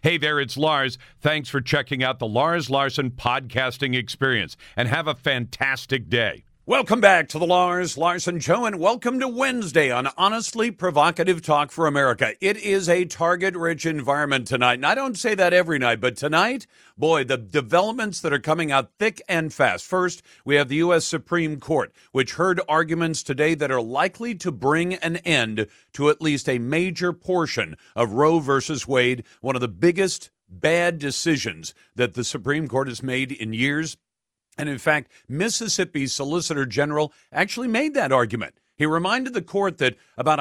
Hey there, it's Lars. Thanks for checking out the Lars Larson podcasting experience, and have a fantastic day. Welcome back to the Lars Larson Show, and welcome to Wednesday on Honestly Provocative Talk for America. It is a target-rich environment tonight, and I don't say that every night, but tonight, boy, the developments that are coming out thick and fast. First, we have the U.S. Supreme Court, which heard arguments today that are likely to bring an end to at least a major portion of Roe versus Wade, one of the biggest bad decisions that the Supreme Court has made in years. And in fact, Mississippi's Solicitor General actually made that argument. He reminded the court that about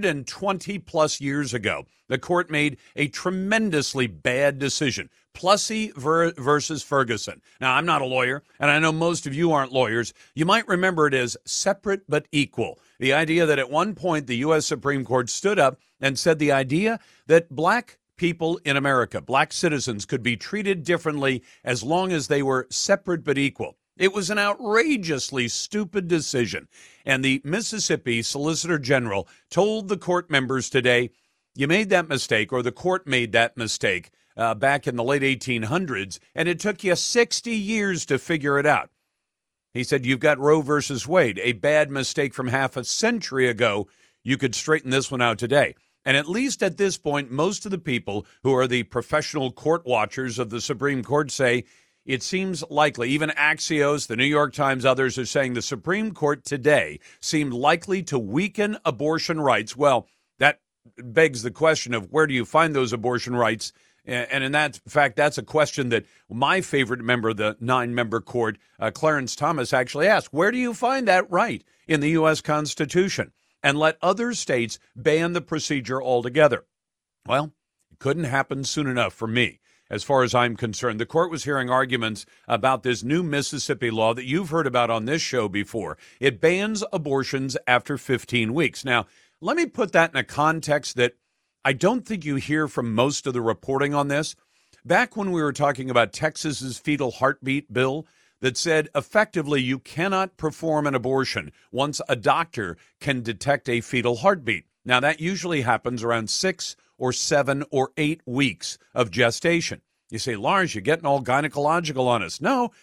120 plus years ago, the court made a tremendously bad decision, Plessy versus Ferguson. Now, I'm not a lawyer, and I know most of you aren't lawyers. You might remember it as separate but equal. The idea that at one point the U.S. Supreme Court stood up and said the idea that black people in America, black citizens, could be treated differently as long as they were separate but equal. It was an outrageously stupid decision. And the Mississippi Solicitor General told the court members today, you made that mistake, or the court made that mistake back in the late 1800s, and it took you 60 years to figure it out. He said, you've got Roe versus Wade, a bad mistake from half a century ago. You could straighten this one out today. And at least at this point, most of the people who are the professional court watchers of the Supreme Court say it seems likely, even Axios, the New York Times, others are saying the Supreme Court today seemed likely to weaken abortion rights. Well, that begs the question of where do you find those abortion rights? And in that fact, that's a question that my favorite member of the 9-member court, Clarence Thomas, actually asked. Where do you find that right in the U.S. Constitution? And let other states ban the procedure altogether. Well, it couldn't happen soon enough for me, as far as I'm concerned. The court was hearing arguments about this new Mississippi law that you've heard about on this show before. It bans abortions after 15 weeks. Now, let me put that in a context that I don't think you hear from most of the reporting on this. Back when we were talking about Texas's fetal heartbeat bill, that said effectively you cannot perform an abortion once a doctor can detect a fetal heartbeat. Now, that usually happens around 6 or 7 or 8 weeks of gestation. You say, Lars, you're getting all gynecological on us. No,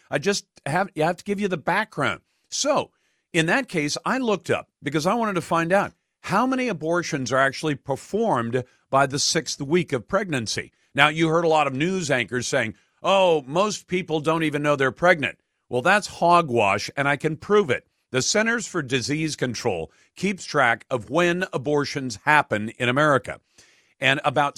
you have to give you the background. So in that case, I looked up because I wanted to find out how many abortions are actually performed by the 6th week of pregnancy. Now, you heard a lot of news anchors saying, oh, most people don't even know they're pregnant. Well, that's hogwash, and I can prove it. The Centers for Disease Control keeps track of when abortions happen in America, and about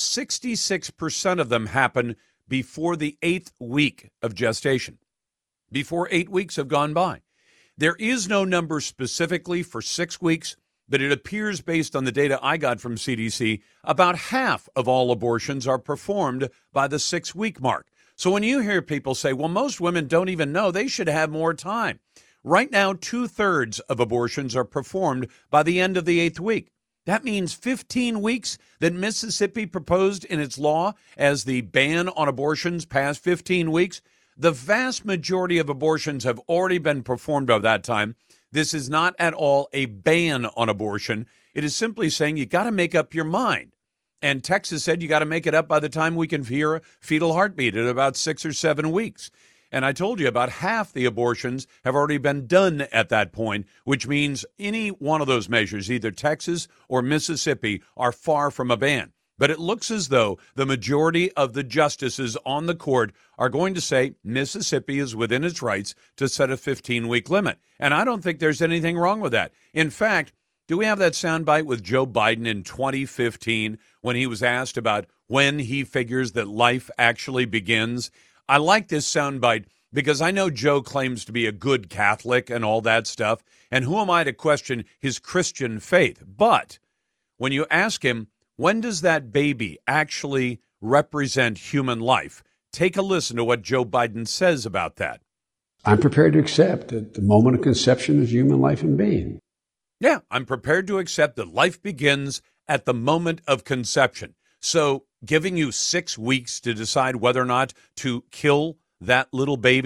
66% of them happen before the 8th week of gestation, before 8 weeks have gone by. There is no number specifically for 6 weeks, but it appears based on the data I got from CDC, about half of all abortions are performed by the 6-week mark. So when you hear people say, well, most women don't even know, they should have more time. Right now, 2/3 of abortions are performed by the end of the 8th week. That means 15 weeks that Mississippi proposed in its law as the ban on abortions past 15 weeks. The vast majority of abortions have already been performed by that time. This is not at all a ban on abortion. It is simply saying you got to make up your mind. And Texas said you got to make it up by the time we can hear a fetal heartbeat at about 6 or 7 weeks. And I told you about half the abortions have already been done at that point, which means any one of those measures, either Texas or Mississippi, are far from a ban. But it looks as though the majority of the justices on the court are going to say Mississippi is within its rights to set a 15-week limit. And I don't think there's anything wrong with that. In fact, do we have that soundbite with Joe Biden in 2015 when he was asked about when he figures that life actually begins? I like this soundbite because I know Joe claims to be a good Catholic and all that stuff, and who am I to question his Christian faith? But when you ask him, when does that baby actually represent human life? Take a listen to what Joe Biden says about that. I'm prepared to accept that the moment of conception is human life and being. Yeah, I'm prepared to accept that life begins at the moment of conception. So giving you 6 weeks to decide whether or not to kill that little baby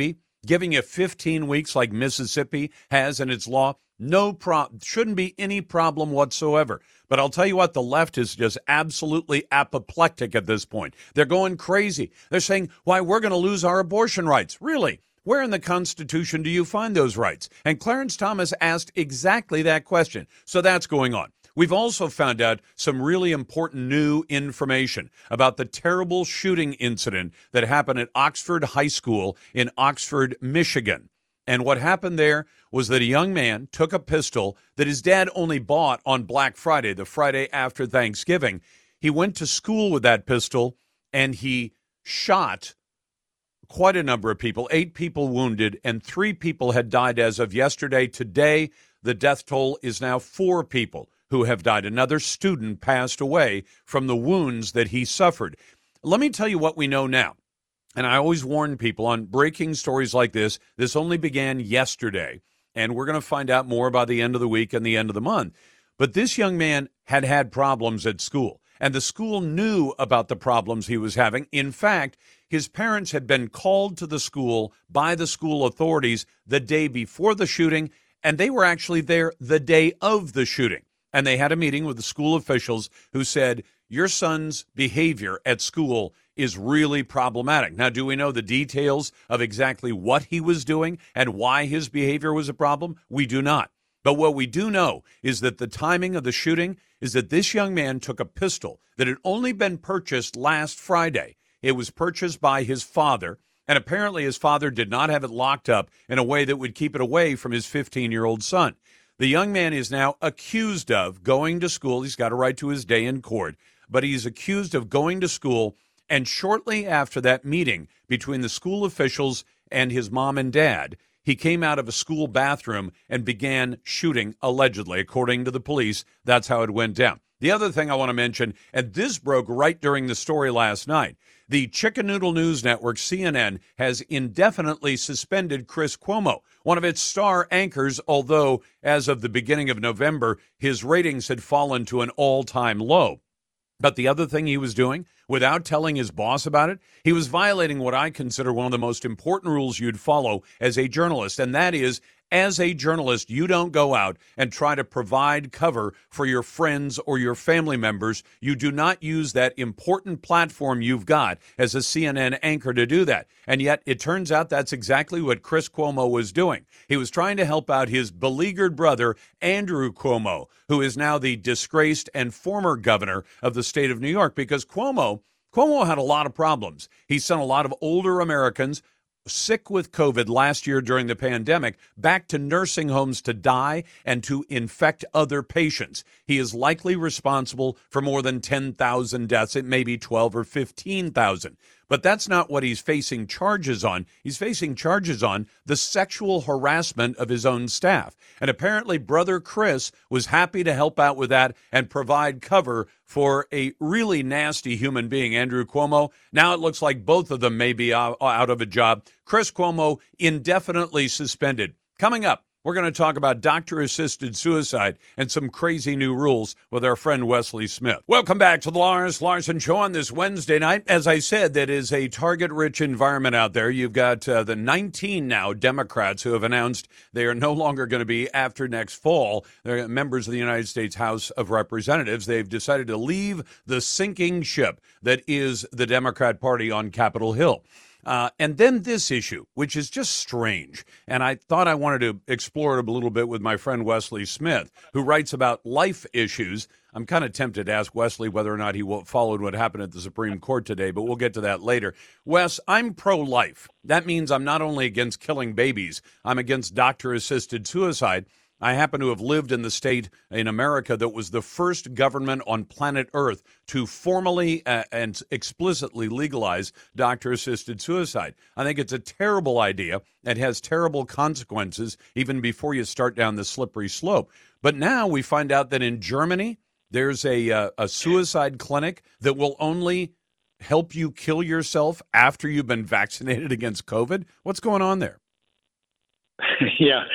Giving you 15 weeks like Mississippi has in its law, shouldn't be any problem whatsoever. But I'll tell you what, the left is just absolutely apoplectic at this point. They're going crazy. They're saying, why, we're going to lose our abortion rights. Really? Where in the Constitution do you find those rights? And Clarence Thomas asked exactly that question. So that's going on. We've also found out some really important new information about the terrible shooting incident that happened at Oxford High School in Oxford, Michigan. And what happened there was that a young man took a pistol that his dad only bought on Black Friday, the Friday after Thanksgiving. He went to school with that pistol and he shot quite a number of people, 8 people wounded, and 3 people had died as of yesterday. Today, the death toll is now 4 people who have died. Another student passed away from the wounds that he suffered. Let me tell you what we know now. And I always warn people on breaking stories like this. This only began yesterday, and we're going to find out more by the end of the week and the end of the month. But this young man had had problems at school, and the school knew about the problems he was having. In fact, his parents had been called to the school by the school authorities the day before the shooting, and they were actually there the day of the shooting. And they had a meeting with the school officials who said, your son's behavior at school is really problematic. Now, do we know the details of exactly what he was doing and why his behavior was a problem? We do not. But what we do know is that the timing of the shooting is that this young man took a pistol that had only been purchased last Friday. It was purchased by his father, and apparently his father did not have it locked up in a way that would keep it away from his 15-year-old son. The young man is now accused of going to school. He's got a right to his day in court, but he's accused of going to school. And shortly after that meeting between the school officials and his mom and dad, he came out of a school bathroom and began shooting, allegedly. According to the police, that's how it went down. The other thing I want to mention, and this broke right during the story last night, the Chicken Noodle News Network, CNN, has indefinitely suspended Chris Cuomo, one of its star anchors, although as of the beginning of November, his ratings had fallen to an all-time low. But the other thing he was doing, without telling his boss about it, he was violating what I consider one of the most important rules you'd follow as a journalist, and that is, as a journalist, you don't go out and try to provide cover for your friends or your family members. You do not use that important platform you've got as a CNN anchor to do that. And yet it turns out that's exactly what Chris Cuomo was doing. He was trying to help out his beleaguered brother, Andrew Cuomo, who is now the disgraced and former governor of the state of New York, because Cuomo had a lot of problems. He sent a lot of older Americans sick with COVID last year during the pandemic back to nursing homes to die and to infect other patients. He is likely responsible for more than 10,000 deaths. It may be 12 or 15,000. But that's not what he's facing charges on. He's facing charges on the sexual harassment of his own staff. And apparently Brother Chris was happy to help out with that and provide cover for a really nasty human being, Andrew Cuomo. Now it looks like both of them may be out of a job. Chris Cuomo indefinitely suspended. Coming up, we're going to talk about doctor-assisted suicide and some crazy new rules with our friend Wesley Smith. Welcome back to the Lars Larson Show on this Wednesday night. As I said, that is a target-rich environment out there. You've got the 19 now Democrats who have announced they are no longer going to be after next fall. They're members of the United States House of Representatives. They've decided to leave the sinking ship that is the Democrat Party on Capitol Hill. And then this issue, which is just strange, and I thought I wanted to explore it a little bit with my friend Wesley Smith, who writes about life issues. I'm kind of tempted to ask Wesley whether or not he followed what happened at the Supreme Court today, but we'll get to that later. Wes, I'm pro-life. That means I'm not only against killing babies, I'm against doctor-assisted suicide. I happen to have lived in the state in America that was the first government on planet Earth to formally and explicitly legalize doctor-assisted suicide. I think it's a terrible idea. It has terrible consequences even before you start down the slippery slope. But now we find out that in Germany, there's a suicide clinic that will only help you kill yourself after you've been vaccinated against COVID. What's going on there? Yeah.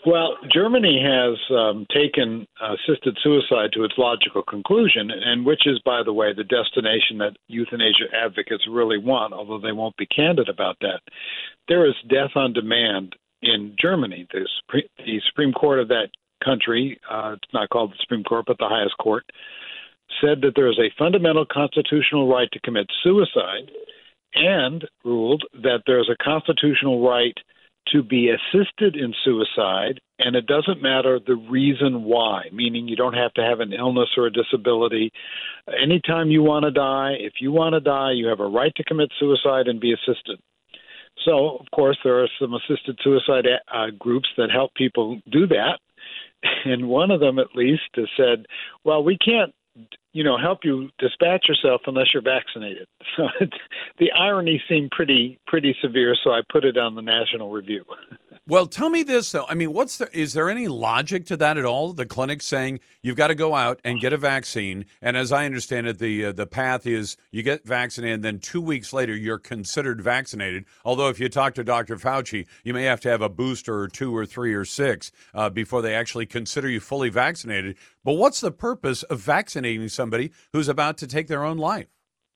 Well, Germany has taken assisted suicide to its logical conclusion, and which is, by the way, the destination that euthanasia advocates really want, although they won't be candid about that. There is death on demand in Germany. The Supreme Court of that country, it's not called the Supreme Court, but the highest court, said that there is a fundamental constitutional right to commit suicide and ruled that there is a constitutional right to be assisted in suicide, and it doesn't matter the reason why, meaning you don't have to have an illness or a disability. Anytime you want to die, if you want to die, you have a right to commit suicide and be assisted. So, of course, there are some assisted suicide groups that help people do that, and one of them at least has said, well, we can't help you dispatch yourself unless you're vaccinated. So the irony seemed pretty severe, so I put it on the National Review. Well, tell me this, though. I mean, is there any logic to that at all? The clinic saying you've got to go out and get a vaccine, and as I understand it, the path is you get vaccinated, and then 2 weeks later you're considered vaccinated. Although if you talk to Dr. Fauci, you may have to have a booster or 2 or 3 or 6 before they actually consider you fully vaccinated. But what's the purpose of vaccinating somebody who's about to take their own life?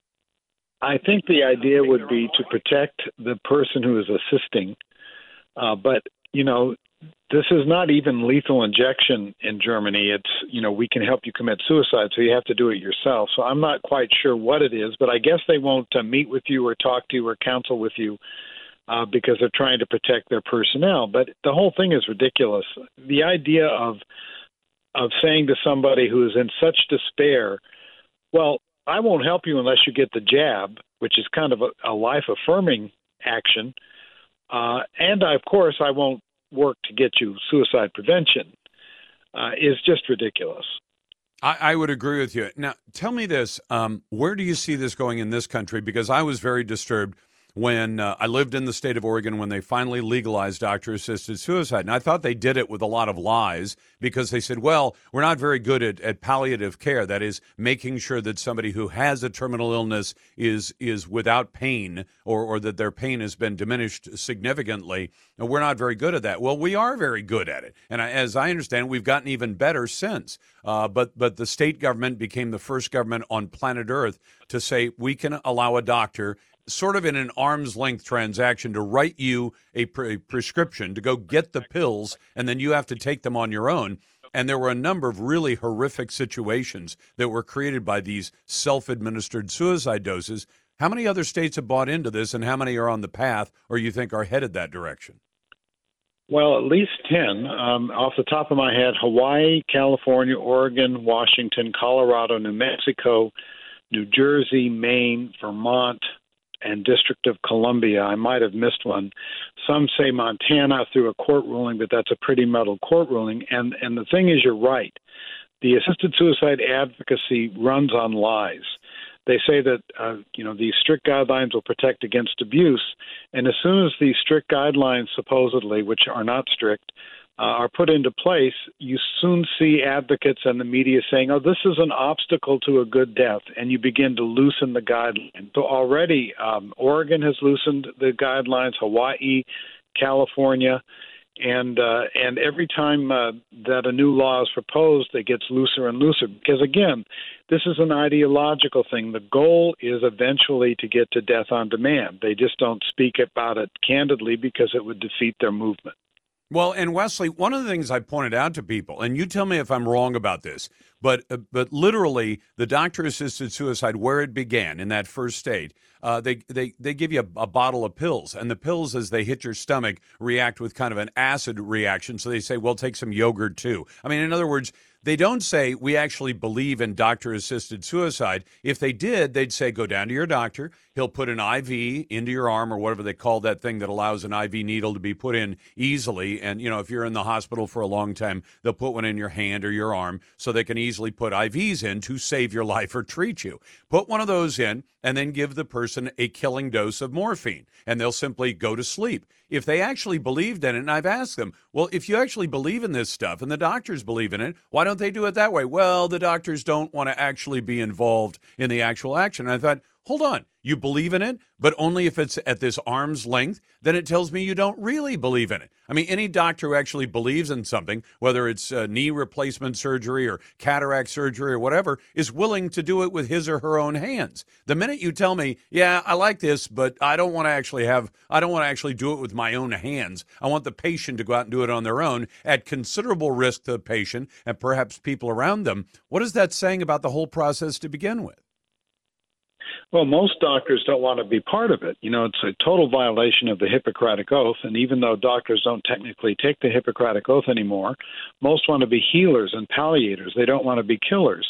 I think the idea would be to protect the person who is assisting. But, this is not even lethal injection in Germany. It's, we can help you commit suicide, so you have to do it yourself. So I'm not quite sure what it is, but I guess they won't meet with you or talk to you or counsel with you because they're trying to protect their personnel. But the whole thing is ridiculous. The idea of saying to somebody who is in such despair, well, I won't help you unless you get the jab, which is kind of a life-affirming action. And, of course, I won't work to get you suicide prevention, is just ridiculous. I would agree with you. Now, tell me this. Where do you see this going in this country? Because I was very disturbed when I lived in the state of Oregon when they finally legalized doctor-assisted suicide. And I thought they did it with a lot of lies because they said, well, we're not very good at palliative care. That is, making sure that somebody who has a terminal illness is without pain or that their pain has been diminished significantly. And we're not very good at that. Well, we are very good at it. And as I understand, we've gotten even better since. But the state government became the first government on planet Earth to say we can allow a doctor sort of in an arm's length transaction to write you a prescription to go get the pills, and then you have to take them on your own. And there were a number of really horrific situations that were created by these self-administered suicide doses. How many other states have bought into this, and how many are on the path or you think are headed that direction? Well, at least 10. Off the top of my head, Hawaii, California, Oregon, Washington, Colorado, New Mexico, New Jersey, Maine, Vermont, and District of Columbia. I might have missed one. Some say Montana through a court ruling, but that's a pretty muddled court ruling. And the thing is, you're right. The assisted suicide advocacy runs on lies. They say that, these strict guidelines will protect against abuse. And as soon as these strict guidelines, supposedly, which are not strict, are put into place, you soon see advocates and the media saying, oh, this is an obstacle to a good death, and you begin to loosen the guidelines. So already Oregon has loosened the guidelines, Hawaii, California, and every time that a new law is proposed, it gets looser and looser. Because, again, this is an ideological thing. The goal is eventually to get to death on demand. They just don't speak about it candidly because it would defeat their movement. Well, and Wesley, one of the things I pointed out to people, and you tell me if I'm wrong about this, but literally the doctor-assisted suicide, where it began in that first state, they give you a bottle of pills, and the pills, as they hit your stomach, react with kind of an acid reaction. So they say, well, take some yogurt too. I mean, in other words, they don't say we actually believe in doctor-assisted suicide. If they did, they'd say go down to your doctor. He'll put an IV into your arm or whatever they call that thing that allows an IV needle to be put in easily. And, if you're in the hospital for a long time, they'll put one in your hand or your arm so they can easily put IVs in to save your life or treat you. Put one of those in and then give the person a killing dose of morphine, and they'll simply go to sleep. If they actually believed in it, and I've asked them, well, if you actually believe in this stuff and the doctors believe in it, why don't they do it that way? Well, the doctors don't want to actually be involved in the actual action. And I thought, hold on, you believe in it, but only if it's at this arm's length, then it tells me you don't really believe in it. I mean, any doctor who actually believes in something, whether it's knee replacement surgery or cataract surgery or whatever, is willing to do it with his or her own hands. The minute you tell me, yeah, I like this, but I don't want to actually do it with my own hands. I want the patient to go out and do it on their own at considerable risk to the patient and perhaps people around them. What is that saying about the whole process to begin with? Well, most doctors don't want to be part of it. You know, it's a total violation of the Hippocratic Oath. And even though doctors don't technically take the Hippocratic Oath anymore, most want to be healers and palliators. They don't want to be killers.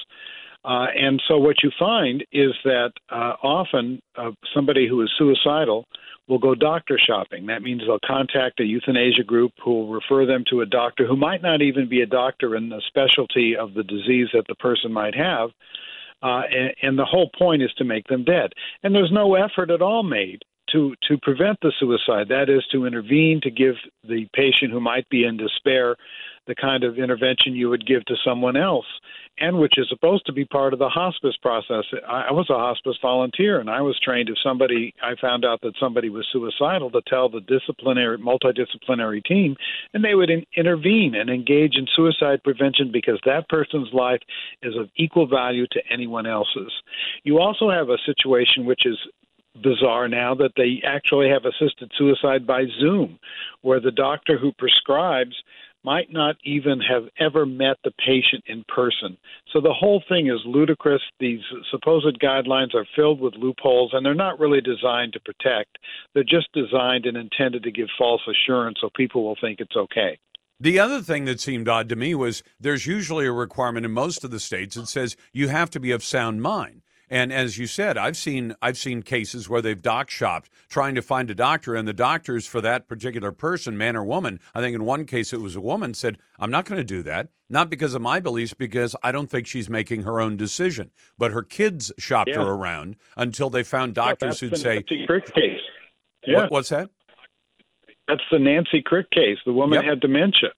And so what you find is that often somebody who is suicidal will go doctor shopping. That means they'll contact a euthanasia group who will refer them to a doctor who might not even be a doctor in the specialty of the disease that the person might have. And the whole point is to make them dead. And there's no effort at all made to prevent the suicide. That is, to intervene, to give the patient who might be in despair the kind of intervention you would give to someone else, and which is supposed to be part of the hospice process. I was a hospice volunteer, and I was trained if I found out that somebody was suicidal, to tell the multidisciplinary team, and they would intervene and engage in suicide prevention because that person's life is of equal value to anyone else's. You also have a situation which is bizarre now, that they actually have assisted suicide by Zoom, where the doctor who prescribes might not even have ever met the patient in person. So the whole thing is ludicrous. These supposed guidelines are filled with loopholes, and they're not really designed to protect. They're just designed and intended to give false assurance so people will think it's okay. The other thing that seemed odd to me was there's usually a requirement in most of the states that says you have to be of sound mind. And as you said, I've seen cases where they've doc shopped trying to find a doctor, and the doctors for that particular person, man or woman, I think in one case it was a woman, said, I'm not going to do that, not because of my beliefs, because I don't think she's making her own decision. But her kids shopped her around until they found doctors who'd say, Nancy Crick case. Yeah. What's that? That's the Nancy Crick case. The woman had dementia.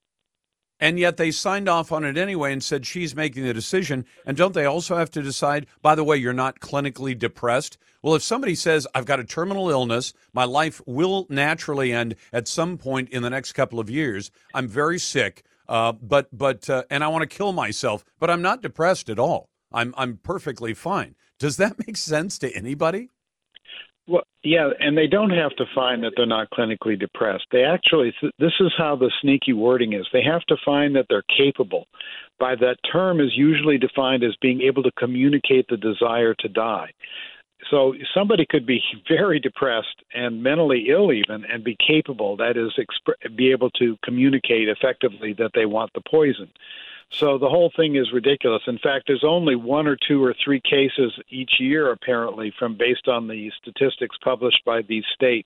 And yet they signed off on it anyway and said she's making the decision. And don't they also have to decide, by the way, you're not clinically depressed? Well, if somebody says, I've got a terminal illness, my life will naturally end at some point in the next couple of years, I'm very sick, but and I want to kill myself, but I'm not depressed at all. I'm perfectly fine. Does that make sense to anybody? Well, yeah, and they don't have to find that they're not clinically depressed. They actually, this is how the sneaky wording is. They have to find that they're capable. By that term is usually defined as being able to communicate the desire to die. So somebody could be very depressed and mentally ill even and be capable, that is, be able to communicate effectively that they want the poison. So the whole thing is ridiculous. In fact, there's only 1 or 2 or 3 cases each year, apparently, based on the statistics published by these states,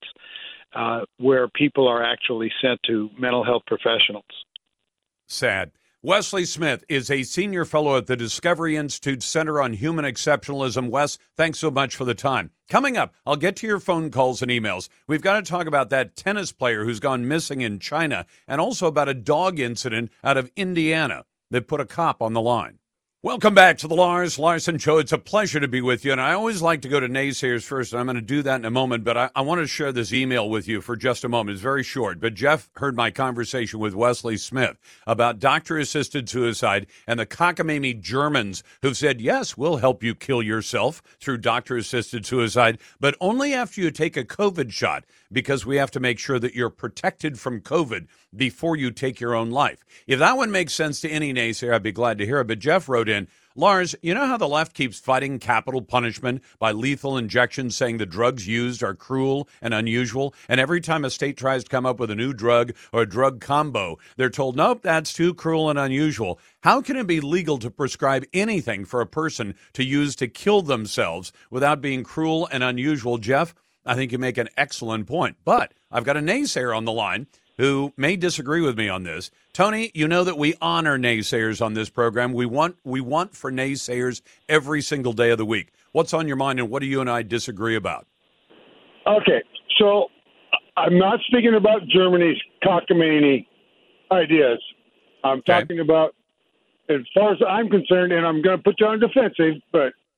where people are actually sent to mental health professionals. Sad. Wesley Smith is a senior fellow at the Discovery Institute Center on Human Exceptionalism. Wes, thanks so much for the time. Coming up, I'll get to your phone calls and emails. We've got to talk about that tennis player who's gone missing in China, and also about a dog incident out of Indiana that put a cop on the line. Welcome back to the Lars Larson Show. It's a pleasure to be with you, and I always like to go to naysayers first, and I'm going to do that in a moment, but I want to share this email with you for just a moment. It's very short, but Jeff heard my conversation with Wesley Smith about doctor-assisted suicide and the cockamamie Germans who've said, yes, we'll help you kill yourself through doctor-assisted suicide, but only after you take a COVID shot, because we have to make sure that you're protected from COVID before you take your own life. If that one makes sense to any naysayer, I'd be glad to hear it. But Jeff wrote in, Lars, you know how the left keeps fighting capital punishment by lethal injections, saying the drugs used are cruel and unusual, and every time a state tries to come up with a new drug or a drug combo, they're told, nope, that's too cruel and unusual. How can it be legal to prescribe anything for a person to use to kill themselves without being cruel and unusual? Jeff, I think you make an excellent point, but I've got a naysayer on the line who may disagree with me on this. Tony, you know that we honor naysayers on this program. We want for naysayers every single day of the week. What's on your mind, and what do you and I disagree about? Okay, so I'm not speaking about Germany's cockamamie ideas. I'm talking about, as far as I'm concerned, and I'm going to put you on defensive, but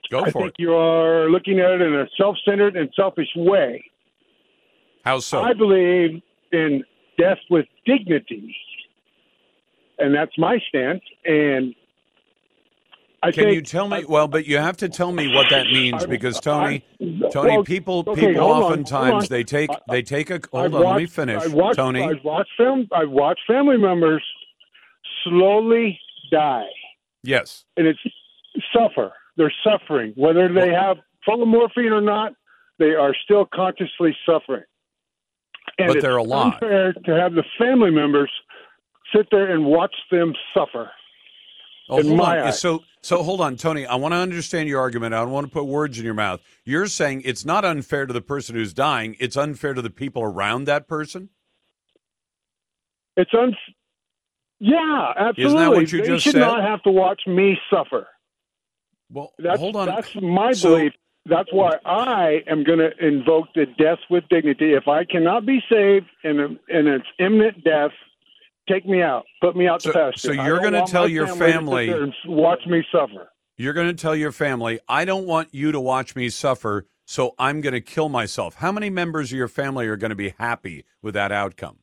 Go I for think it. you are looking at it in a self-centered and selfish way. How so? I believe in death with dignity, and that's my stance. And Can you tell me? Well, but you have to tell me what that means, because Tony, well, people okay, hold on, oftentimes hold on. they take a. I've Hold on, let me watched- finish, Tony. I've watched family members slowly die, Yes, and it's suffer. They're suffering, whether they have full of morphine or not. They are still consciously suffering. And but they're alive. It's unfair to have the family members sit there and watch them suffer. Oh, in hold my on. eyes. So hold on, Tony. I want to understand your argument. I don't want to put words in your mouth. You're saying it's not unfair to the person who's dying. It's unfair to the people around that person. It's yeah, absolutely. Isn't that what you they just should said? not have to watch me suffer. Well, That's, hold on. That's my So- belief. That's why I am going to invoke the death with dignity. If I cannot be saved and it's imminent death, take me out. Put me out to pasture. So I you're don't going to want tell my your to sit family. there and watch me suffer. You're going to tell your family, I don't want you to watch me suffer, so I'm going to kill myself. How many members of your family are going to be happy with that outcome?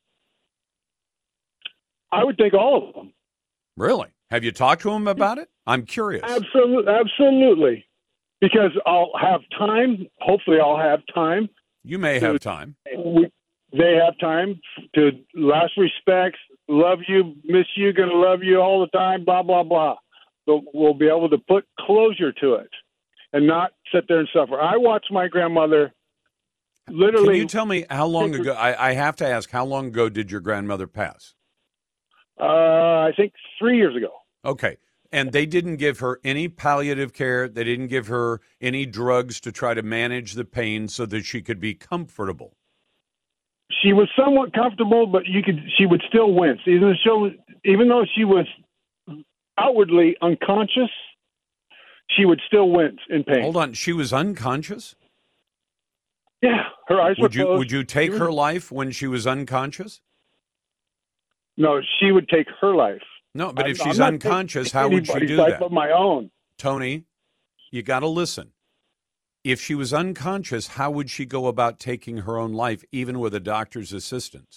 I would think all of them. Really? Have you talked to them about it? I'm curious. Absolutely. Because I'll have time. Hopefully, I'll have time. You may have time. They have time to last respects, love you, miss you, going to love you all the time, blah, blah, blah. But we'll be able to put closure to it and not sit there and suffer. I watched my grandmother literally. Can you tell me how long ago? I have to ask, how long ago did your grandmother pass? I think 3 years ago. Okay. And they didn't give her any palliative care. They didn't give her any drugs to try to manage the pain so that she could be comfortable. She was somewhat comfortable, but she would still wince. Even though she was outwardly unconscious, she would still wince in pain. Hold on. She was unconscious? Yeah, her eyes were closed. Would you take her life when she was unconscious? No, she would take her life. No, but if I'm she's not unconscious, taking how would she anybody's do life that? but my own. Tony, you got to listen. If she was unconscious, how would she go about taking her own life, even with a doctor's assistance?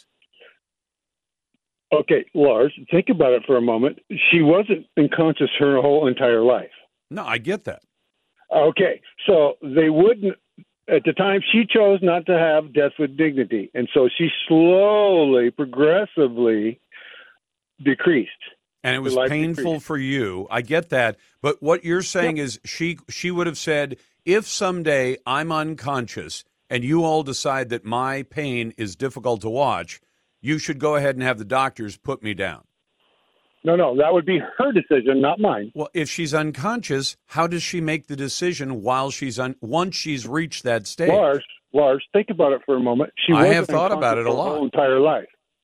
Okay, Lars, think about it for a moment. She wasn't unconscious her whole entire life. No, I get that. Okay, so they wouldn't. At the time, she chose not to have death with dignity, and so she slowly, progressively decreased. And it was Life painful decreased. for you. I get that. But what you're saying is she would have said, if someday I'm unconscious and you all decide that my pain is difficult to watch, you should go ahead and have the doctors put me down. No, that would be her decision, not mine. Well, if she's unconscious, how does she make the decision while once she's reached that stage? Lars, think about it for a moment. I have thought about it a unconscious her lot. whole entire life.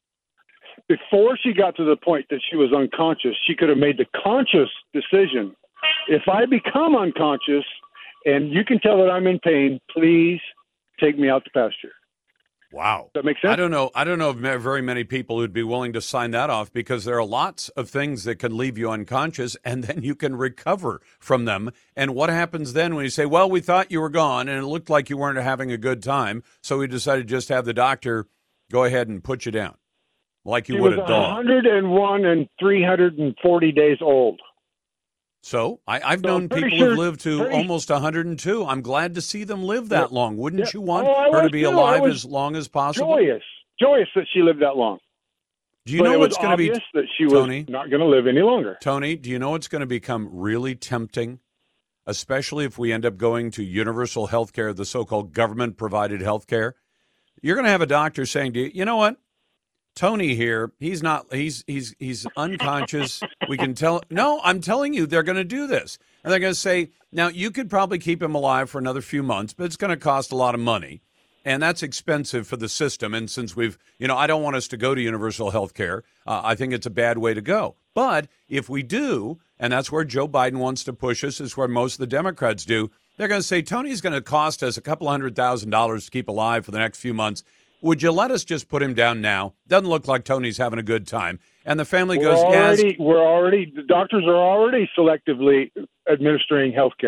Before she got to the point that she was unconscious, she could have made the conscious decision. If I become unconscious and you can tell that I'm in pain, please take me out to pasture. Wow. Does that make sense? I don't know of very many people who'd be willing to sign that off, because there are lots of things that can leave you unconscious and then you can recover from them. And what happens then when you say, well, we thought you were gone and it looked like you weren't having a good time, so we decided just to have the doctor go ahead and put you down like you would a dog. 101 and 340 days old. So I've So known I'm pretty people sure- who've lived to pretty- almost 102. I'm glad to see them live that long. Wouldn't Yeah. you want Oh, I her to was be too. I alive was as long as possible? Joyous that she lived that long. Do you But know it what's was going to be, obvious that she was Tony? not going to live any longer. Tony, do you know what's going to become really tempting, especially if we end up going to universal health care, the so-called government-provided health care? You're going to have a doctor saying to you, you know what? Tony here, he's unconscious. We can tell. No, I'm telling you, they're going to do this. And they're going to say, now, you could probably keep him alive for another few months, but it's going to cost a lot of money. And that's expensive for the system. And since I don't want us to go to universal health care. I think it's a bad way to go. But if we do, and that's where Joe Biden wants to push us, is where most of the Democrats do, they're going to say, Tony's going to cost us a couple $100,000 to keep alive for the next few months. Would you let us just put him down now? Doesn't look like Tony's having a good time. And the family goes, yes. The doctors are already selectively administering health care.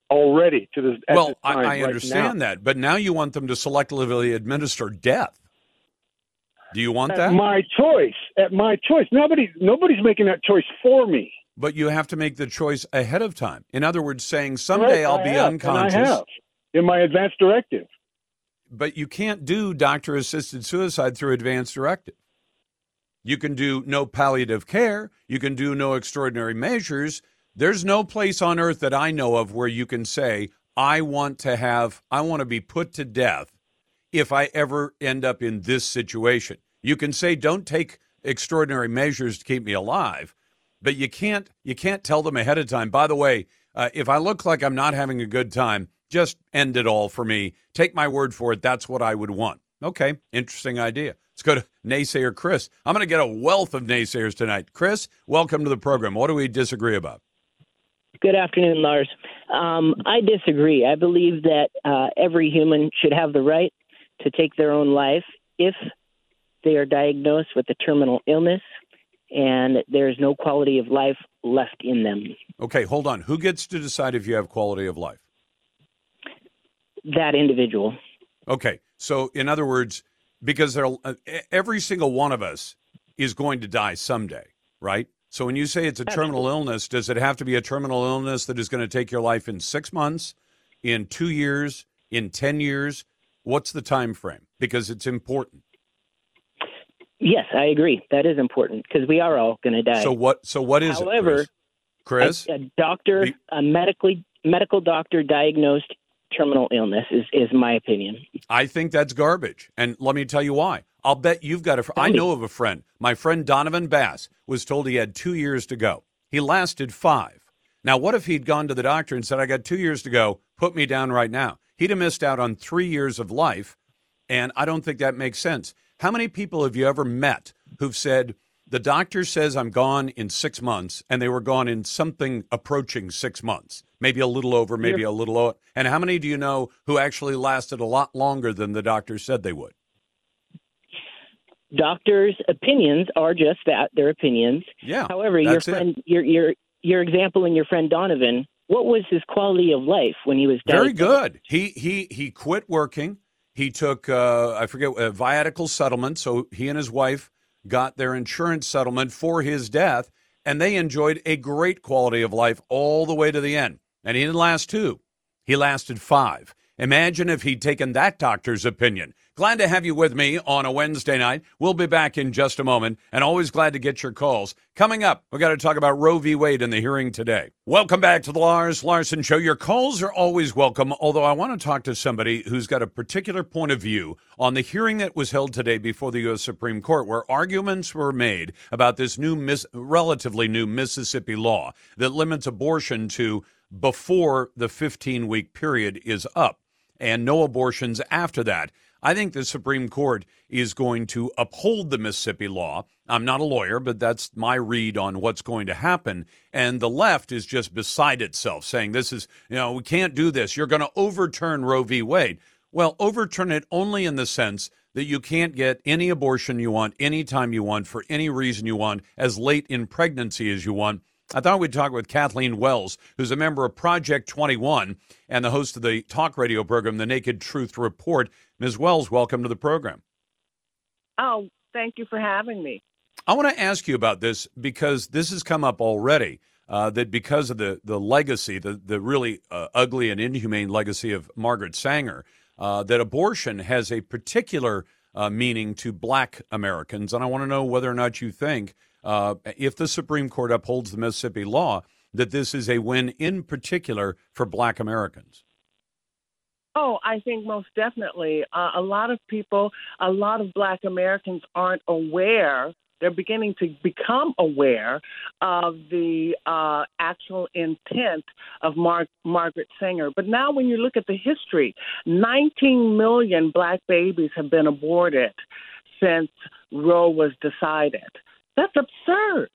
already to this. At Well, this time, I understand that, but now you want them to selectively administer death. Do you want that? At my choice. Nobody's making that choice for me. But you have to make the choice ahead of time. In other words, saying someday I'll be unconscious. And I have in my advance directive. But you can't do doctor-assisted suicide through advance directive. You can do no palliative care. You can do no extraordinary measures. There's no place on earth that I know of where you can say, I want to be put to death if I ever end up in this situation. You can say, don't take extraordinary measures to keep me alive, but you can't tell them ahead of time. By the way, if I look like I'm not having a good time, just end it all for me. Take my word for it. That's what I would want. Okay, interesting idea. Let's go to naysayer Chris. I'm going to get a wealth of naysayers tonight. Chris, welcome to the program. What do we disagree about? Good afternoon, Lars. I disagree. I believe that every human should have the right to take their own life if they are diagnosed with a terminal illness and there's no quality of life left in them. Okay, hold on. Who gets to decide if you have quality of life? That individual. Okay, so in other words, because every single one of us is going to die someday, right? So when you say it's a terminal illness, does it have to be a terminal illness that is going to take your life in 6 months, in 2 years, in 10 years? What's the time frame? Because it's important. Yes, I agree. That is important because we are all going to die. So what is However, it, Chris? a doctor, a medical doctor diagnosed terminal illness is my opinion. I think that's garbage. And let me tell you why. I'll bet you've got I know of a friend. My friend Donovan Bass was told he had 2 years to go. He lasted 5. Now, what if he'd gone to the doctor and said, I got 2 years to go, put me down right now? He'd have missed out on 3 years of life, and I don't think that makes sense. How many people have you ever met who've said, the doctor says I'm gone in 6 months, and they were gone in something approaching 6 months, maybe a little over, maybe a little over? And how many do you know who actually lasted a lot longer than the doctor said they would? Doctors' opinions are just that, they're opinions. Yeah. However, your friend, your example and your friend Donovan, what was his quality of life when he was diagnosed? Very good. He quit working. He took a viatical settlement, so he and his wife got their insurance settlement for his death, and they enjoyed a great quality of life all the way to the end. And he didn't last 2. He lasted 5. Imagine if he'd taken that doctor's opinion. Glad to have you with me on a Wednesday night. We'll be back in just a moment, and always glad to get your calls. Coming up, we've got to talk about Roe v. Wade in the hearing today. Welcome back to the Lars Larson Show. Your calls are always welcome, although I want to talk to somebody who's got a particular point of view on the hearing that was held today before the U.S. Supreme Court, where arguments were made about this relatively new Mississippi law that limits abortion to before the 15-week period is up, and no abortions after that. I think the Supreme Court is going to uphold the Mississippi law. I'm not a lawyer, but that's my read on what's going to happen. And the left is just beside itself, saying this is, we can't do this. You're going to overturn Roe v. Wade. Well, overturn it only in the sense that you can't get any abortion you want, anytime you want, for any reason you want, as late in pregnancy as you want. I thought we'd talk with Kathleen Wells, who's a member of Project 21 and the host of the talk radio program, The Naked Truth Report. Ms. Wells, welcome to the program. Oh, thank you for having me. I want to ask you about this because this has come up already, that because of the legacy, the really ugly and inhumane legacy of Margaret Sanger, that abortion has a particular meaning to Black Americans. And I want to know whether or not you think if the Supreme Court upholds the Mississippi law, that this is a win in particular for Black Americans. Oh, I think most definitely. A lot of people, a lot of Black Americans aren't aware. They're beginning to become aware of the actual intent of Margaret Sanger. But now when you look at the history, 19 million Black babies have been aborted since Roe was decided. That's absurd.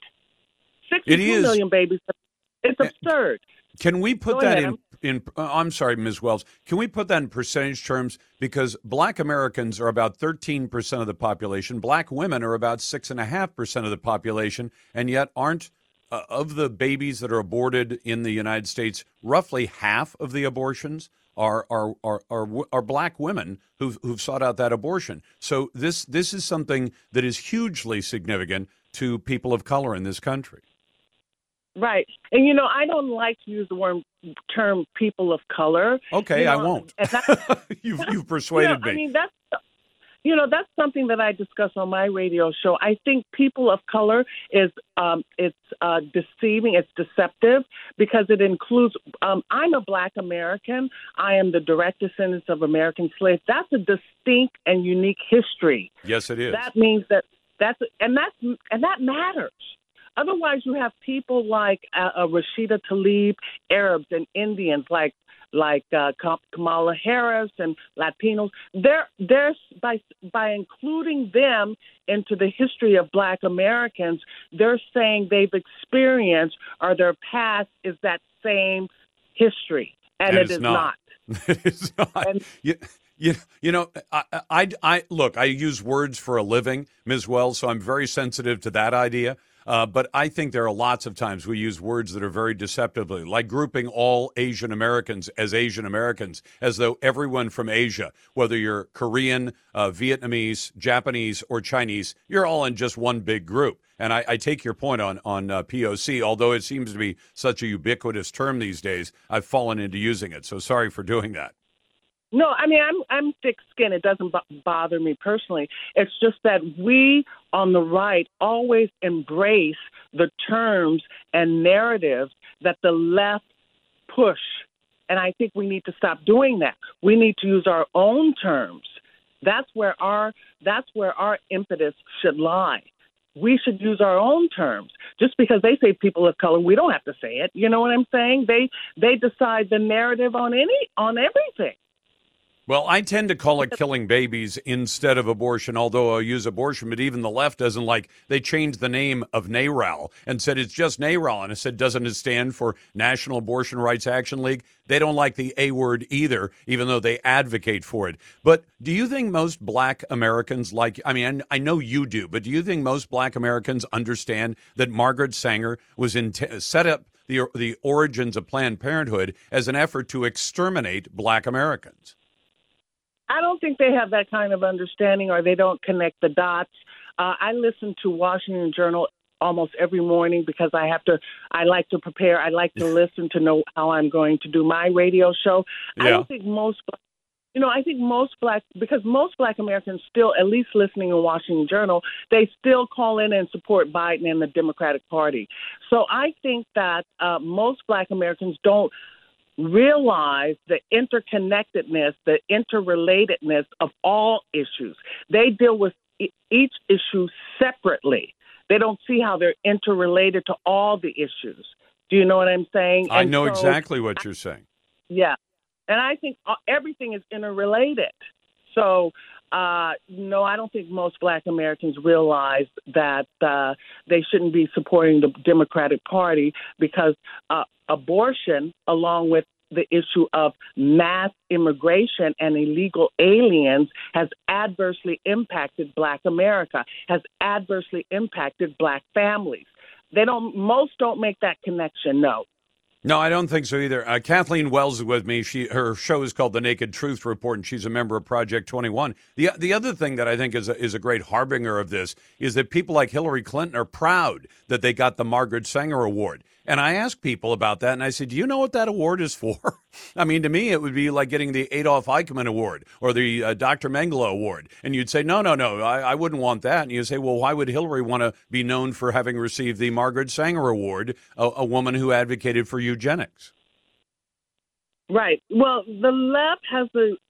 62 million babies. It's absurd. Can we put that in I'm sorry, Ms. Wells. Can we put that in percentage terms? Because Black Americans are about 13% of the population. Black women are about 6.5% of the population, and yet aren't of the babies that are aborted in the United States, roughly half of the abortions are black women who've sought out that abortion. So this is something that is hugely significant to people of color in this country. Right. And, you know, I don't like to use the term people of color. Okay, you know, I won't. You've persuaded me. I mean, that's something that I discuss on my radio show. I think people of color is deceiving. It's deceptive because it includes. I'm a Black American. I am the direct descendants of American slaves. That's a distinct and unique history. Yes, it is. That means that that matters. Otherwise, you have people like Rashida Tlaib, Arabs and Indians like Kamala Harris and Latinos. They're by including them into the history of Black Americans, they're saying they've experienced or their past is that same history, and it is not. It is not. And, you know, I look, I use words for a living, Ms. Wells, so I'm very sensitive to that idea. But I think there are lots of times we use words that are very deceptively, like grouping all Asian Americans, as though everyone from Asia, whether you're Korean, Vietnamese, Japanese, or Chinese, you're all in just one big group. And I take your point on POC, although it seems to be such a ubiquitous term these days, I've fallen into using it. So sorry for doing that. No, I mean, I'm thick-skinned. It doesn't bother me personally. It's just that we on the right always embrace the terms and narratives that the left push. And I think we need to stop doing that. We need to use our own terms. That's where our impetus should lie. We should use our own terms. Just because they say people of color, we don't have to say it. You know what I'm saying? They decide the narrative on everything. Well, I tend to call it killing babies instead of abortion, although I'll use abortion, but even the left doesn't like. They changed the name of NARAL and said it's just NARAL. And I said, doesn't it stand for National Abortion Rights Action League? They don't like the A word either, even though they advocate for it. But do you think most Black Americans I know you do, but do you think most Black Americans understand that Margaret Sanger was set up the origins of Planned Parenthood as an effort to exterminate Black Americans? I don't think they have that kind of understanding, or they don't connect the dots. I listen to Washington Journal almost every morning because I like to prepare. I like to listen to know how I'm going to do my radio show. Yeah. I don't think because most Black Americans still, at least listening to Washington Journal, they still call in and support Biden and the Democratic Party. So I think that most Black Americans don't realize the interconnectedness, the interrelatedness of all issues. They deal with each issue separately. They don't see how they're interrelated to all the issues. Do you know what I'm saying? I know exactly what you're saying. Yeah. And I think everything is interrelated. So, no, I don't think most Black Americans realize that they shouldn't be supporting the Democratic Party because abortion, along with the issue of mass immigration and illegal aliens, has adversely impacted Black America, has adversely impacted Black families. Most don't make that connection, no. No, I don't think so either. Kathleen Wells is with me. Her show is called The Naked Truth Report, and she's a member of Project 21. The other thing that I think is a great harbinger of this is that people like Hillary Clinton are proud that they got the Margaret Sanger Award. And I ask people about that, and I say, do you know what that award is for? I mean, to me, it would be like getting the Adolf Eichmann Award or the Dr. Mengele Award. And you'd say, no, I wouldn't want that. And you say, well, why would Hillary want to be known for having received the Margaret Sanger Award, a woman who advocated for eugenics? Right. Well, the left has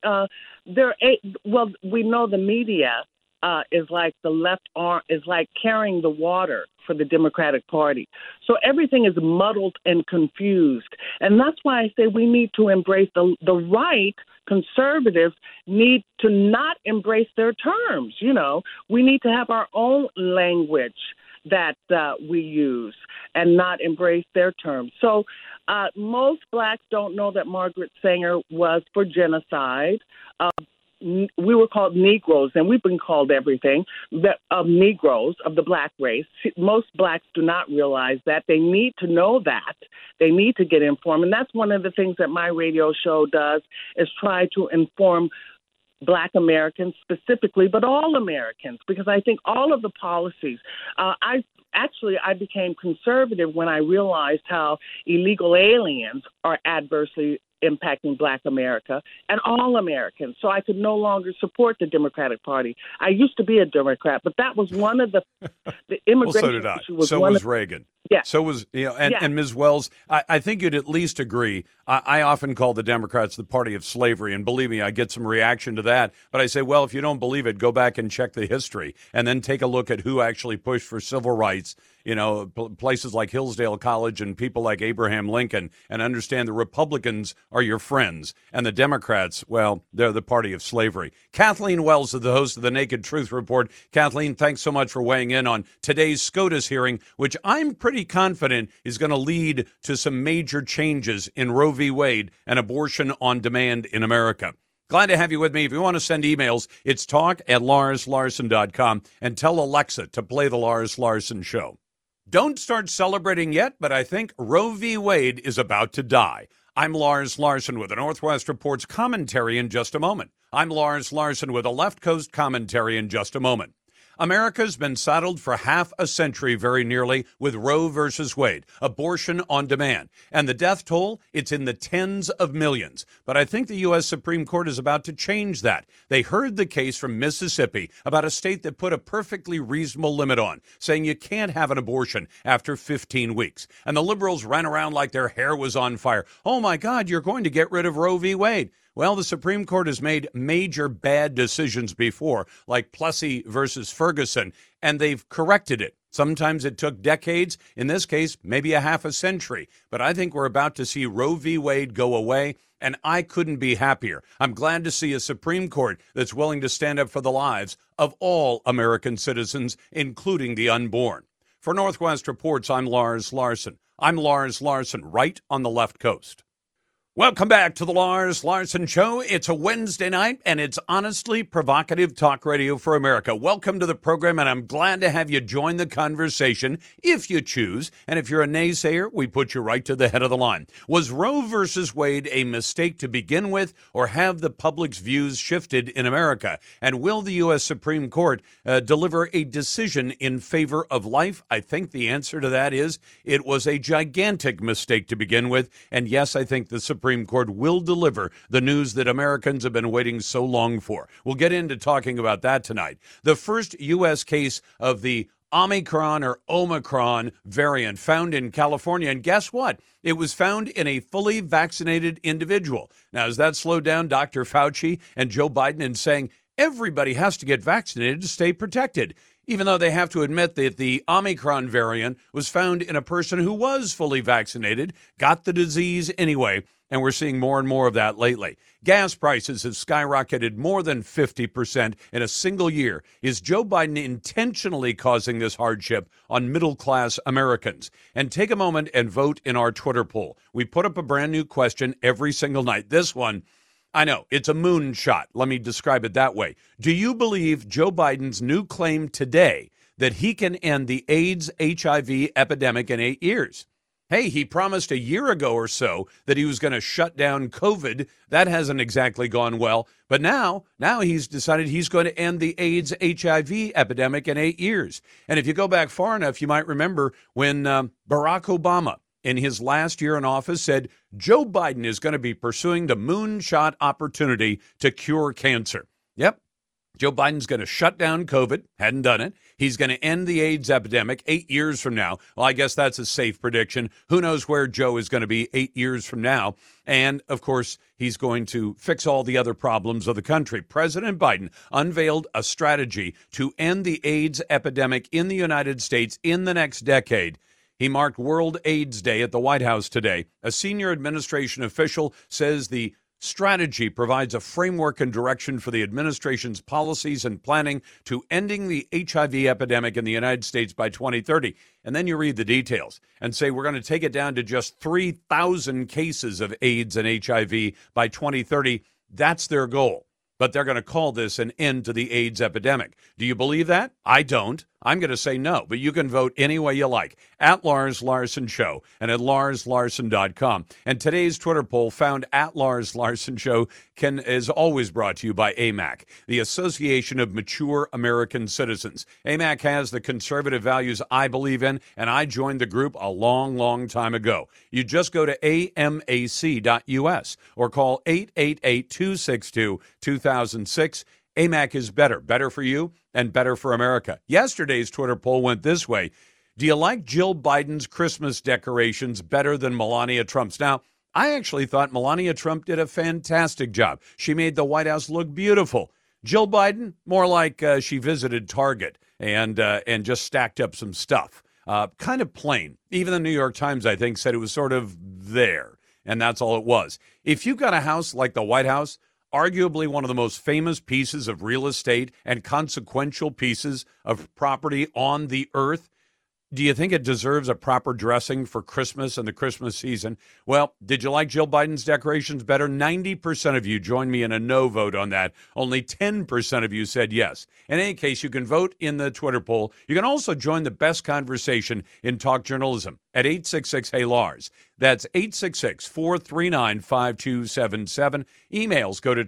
we know the media is like the left arm, is like carrying the water for the Democratic Party. So everything is muddled and confused. And that's why I say we need to embrace the right. Conservatives need to not embrace their terms. You know, we need to have our own language that we use and not embrace their terms. So most Blacks don't know that Margaret Sanger was for genocide. we were called Negroes, and we've been called everything of Negroes, of the black race. Most blacks do not realize that. They need to know that. They need to get informed. And that's one of the things that my radio show does, is try to inform Black Americans specifically, but all Americans, because I think all of the policies, I became conservative when I realized how illegal aliens are adversely impacting Black America and all Americans. So I could no longer support the Democratic Party. I used to be a Democrat, but that was one of the immigration well, so did I. So was Reagan. Yeah. So was, and Ms. Wells, I think you'd at least agree. I often call the Democrats the party of slavery, and believe me, I get some reaction to that. But I say, well, if you don't believe it, go back and check the history, and then take a look at who actually pushed for civil rights. Places like Hillsdale College and people like Abraham Lincoln, and understand the Republicans are your friends, and the Democrats, well, they're the party of slavery. Kathleen Wells is the host of the Naked Truth Report. Kathleen, thanks so much for weighing in on today's SCOTUS hearing, which I'm pretty confident is going to lead to some major changes in Roe v. Wade and abortion on demand in America. Glad to have you with me. If you want to send emails, it's talk@LarsLarson.com, and tell Alexa to play the Lars Larson Show. Don't start celebrating yet, but I think Roe v. Wade is about to die. I'm Lars Larson with the Northwest Report's commentary in just a moment. I'm Lars Larson with a Left Coast commentary in just a moment. America's been saddled for half a century, very nearly, with Roe versus Wade, abortion on demand. And the death toll, it's in the tens of millions. But I think the U.S. Supreme Court is about to change that. They heard the case from Mississippi about a state that put a perfectly reasonable limit on, saying you can't have an abortion after 15 weeks. And the liberals ran around like their hair was on fire. Oh, my God, you're going to get rid of Roe v. Wade. Well, the Supreme Court has made major bad decisions before, like Plessy versus Ferguson, and they've corrected it. Sometimes it took decades. In this case, maybe a half a century. But I think we're about to see Roe v. Wade go away, and I couldn't be happier. I'm glad to see a Supreme Court that's willing to stand up for the lives of all American citizens, including the unborn. For Northwest Reports, I'm Lars Larson. I'm Lars Larson, right on the left coast. Welcome back to the Lars Larson Show. It's a Wednesday night, and it's honestly provocative talk radio for America. Welcome to the program, and I'm glad to have you join the conversation if you choose. And if you're a naysayer, we put you right to the head of the line. Was Roe versus Wade a mistake to begin with, or have the public's views shifted in America? And will the U.S. Supreme Court deliver a decision in favor of life? I think the answer to that is it was a gigantic mistake to begin with. And yes, I think the Supreme Court will deliver the news that Americans have been waiting so long for. We'll get into talking about that tonight. The first U.S. case of the Omicron variant found in California. And guess what? It was found in a fully vaccinated individual. Now, has that slowed down Dr. Fauci and Joe Biden in saying everybody has to get vaccinated to stay protected? Even though they have to admit that the Omicron variant was found in a person who was fully vaccinated, got the disease anyway. And we're seeing more and more of that lately. Gas prices have skyrocketed more than 50% in a single year. Is Joe Biden intentionally causing this hardship on middle-class Americans? And take a moment and vote in our Twitter poll. We put up a brand new question every single night. This one, I know, it's a moonshot. Let me describe it that way. Do you believe Joe Biden's new claim today that he can end the AIDS-HIV epidemic in 8 years? Hey, he promised a year ago or so that he was going to shut down COVID. That hasn't exactly gone well. But now he's decided he's going to end the AIDS-HIV epidemic in 8 years. And if you go back far enough, you might remember when Barack Obama, in his last year in office, said Joe Biden is going to be pursuing the moonshot opportunity to cure cancer. Yep. Joe Biden's going to shut down COVID, hadn't done it. He's going to end the AIDS epidemic 8 years from now. Well, I guess that's a safe prediction. Who knows where Joe is going to be 8 years from now? And, of course, he's going to fix all the other problems of the country. President Biden unveiled a strategy to end the AIDS epidemic in the United States in the next decade. He marked World AIDS Day at the White House today. A senior administration official says the strategy provides a framework and direction for the administration's policies and planning to ending the HIV epidemic in the United States by 2030. And then you read the details and say we're going to take it down to just 3,000 cases of AIDS and HIV by 2030. That's their goal. but they're going to call this an end to the AIDS epidemic. Do you believe that? I don't. I'm going to say no, but you can vote any way you like at Lars Larson Show and at LarsLarson.com. And today's Twitter poll found at Lars Larson Show is always brought to you by AMAC, the Association of Mature American Citizens. AMAC has the conservative values I believe in, and I joined the group a long, long time ago. You just go to amac.us or call 888-262-2006. AMAC is better for you and better for America. Yesterday's Twitter poll went this way. Do you like Jill Biden's Christmas decorations better than Melania Trump's? Now, I actually thought Melania Trump did a fantastic job. She made the White House look beautiful. Jill Biden, more like she visited Target and just stacked up some stuff. Kind of plain. Even the New York Times, I think, said it was sort of there, and that's all it was. If you've got a house like the White House, arguably one of the most famous pieces of real estate and consequential pieces of property on the earth, do you think it deserves a proper dressing for Christmas and the Christmas season? Well, did you like Jill Biden's decorations better? 90% of you joined me in a no vote on that. Only 10% of you said yes. In any case, you can vote in the Twitter poll. You can also join the best conversation in talk journalism at 866-HEY-LARS. That's 866-439-5277. Emails go to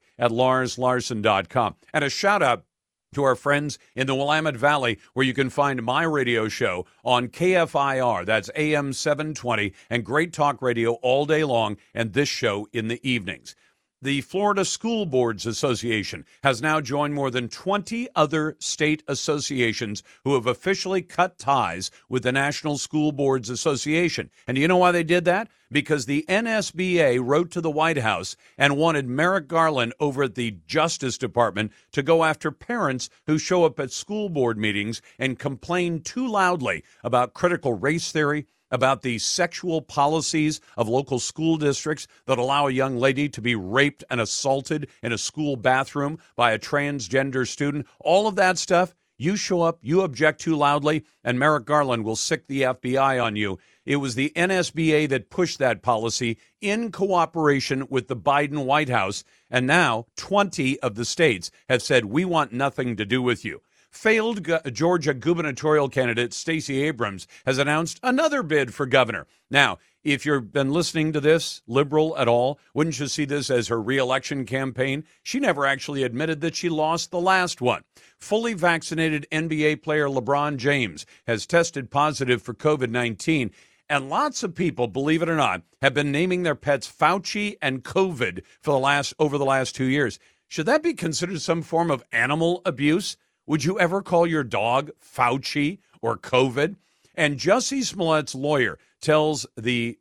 talk@LarsLarson.com. And a shout out to our friends in the Willamette Valley, where you can find my radio show on KFIR, that's AM 720, and Great Talk Radio all day long, and this show in the evenings. The Florida School Boards Association has now joined more than 20 other state associations who have officially cut ties with the National School Boards Association. And do you know why they did that? Because the NSBA wrote to the White House and wanted Merrick Garland over at the Justice Department to go after parents who show up at school board meetings and complain too loudly about critical race theory, about the sexual policies of local school districts that allow a young lady to be raped and assaulted in a school bathroom by a transgender student. All of that stuff, you show up, you object too loudly, and Merrick Garland will sic the FBI on you. It was the NSBA that pushed that policy in cooperation with the Biden White House, and now 20 of the states have said, we want nothing to do with you. Failed Georgia gubernatorial candidate Stacey Abrams has announced another bid for governor. Now, if you've been listening to this, liberal at all, wouldn't you see this as her re-election campaign? She never actually admitted that she lost the last one. Fully vaccinated NBA player LeBron James has tested positive for COVID-19. And lots of people, believe it or not, have been naming their pets Fauci and COVID over the last 2 years. Should that be considered some form of animal abuse? Would you ever call your dog Fauci or COVID? And Jussie Smollett's lawyer tells the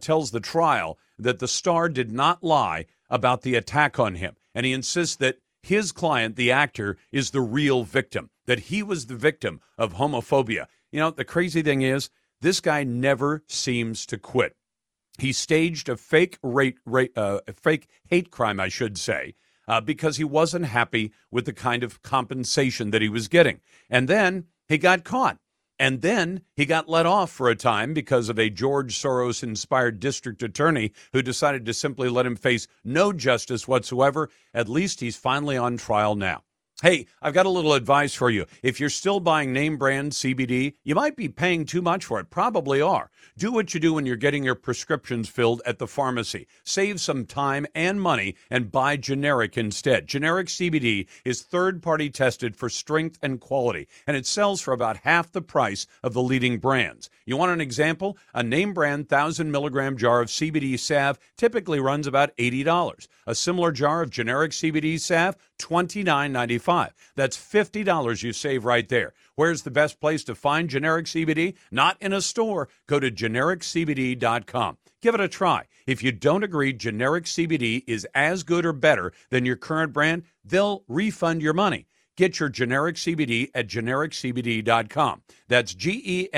trial that the star did not lie about the attack on him. And he insists that his client, the actor, is the real victim, that he was the victim of homophobia. You know, the crazy thing is, this guy never seems to quit. He staged a fake hate crime, I should say, because he wasn't happy with the kind of compensation that he was getting. And then he got caught. And then he got let off for a time because of a George Soros-inspired district attorney who decided to simply let him face no justice whatsoever. At least he's finally on trial now. Hey, I've got a little advice for you. If you're still buying name brand CBD, you might be paying too much for it. Probably are. Do what you do when you're getting your prescriptions filled at the pharmacy. Save some time and money and buy generic instead. Generic CBD is third-party tested for strength and quality, and it sells for about half the price of the leading brands. You want an example? A name brand 1,000-milligram jar of CBD salve typically runs about $80. A similar jar of generic CBD salve, $29.95. That's $50 you save right there. Where's the best place to find generic CBD? Not in a store. Go to genericCBD.com. Give it a try. If you don't agree generic CBD is as good or better than your current brand, they'll refund your money. Get your generic CBD at genericCBD.com. That's GENERIC,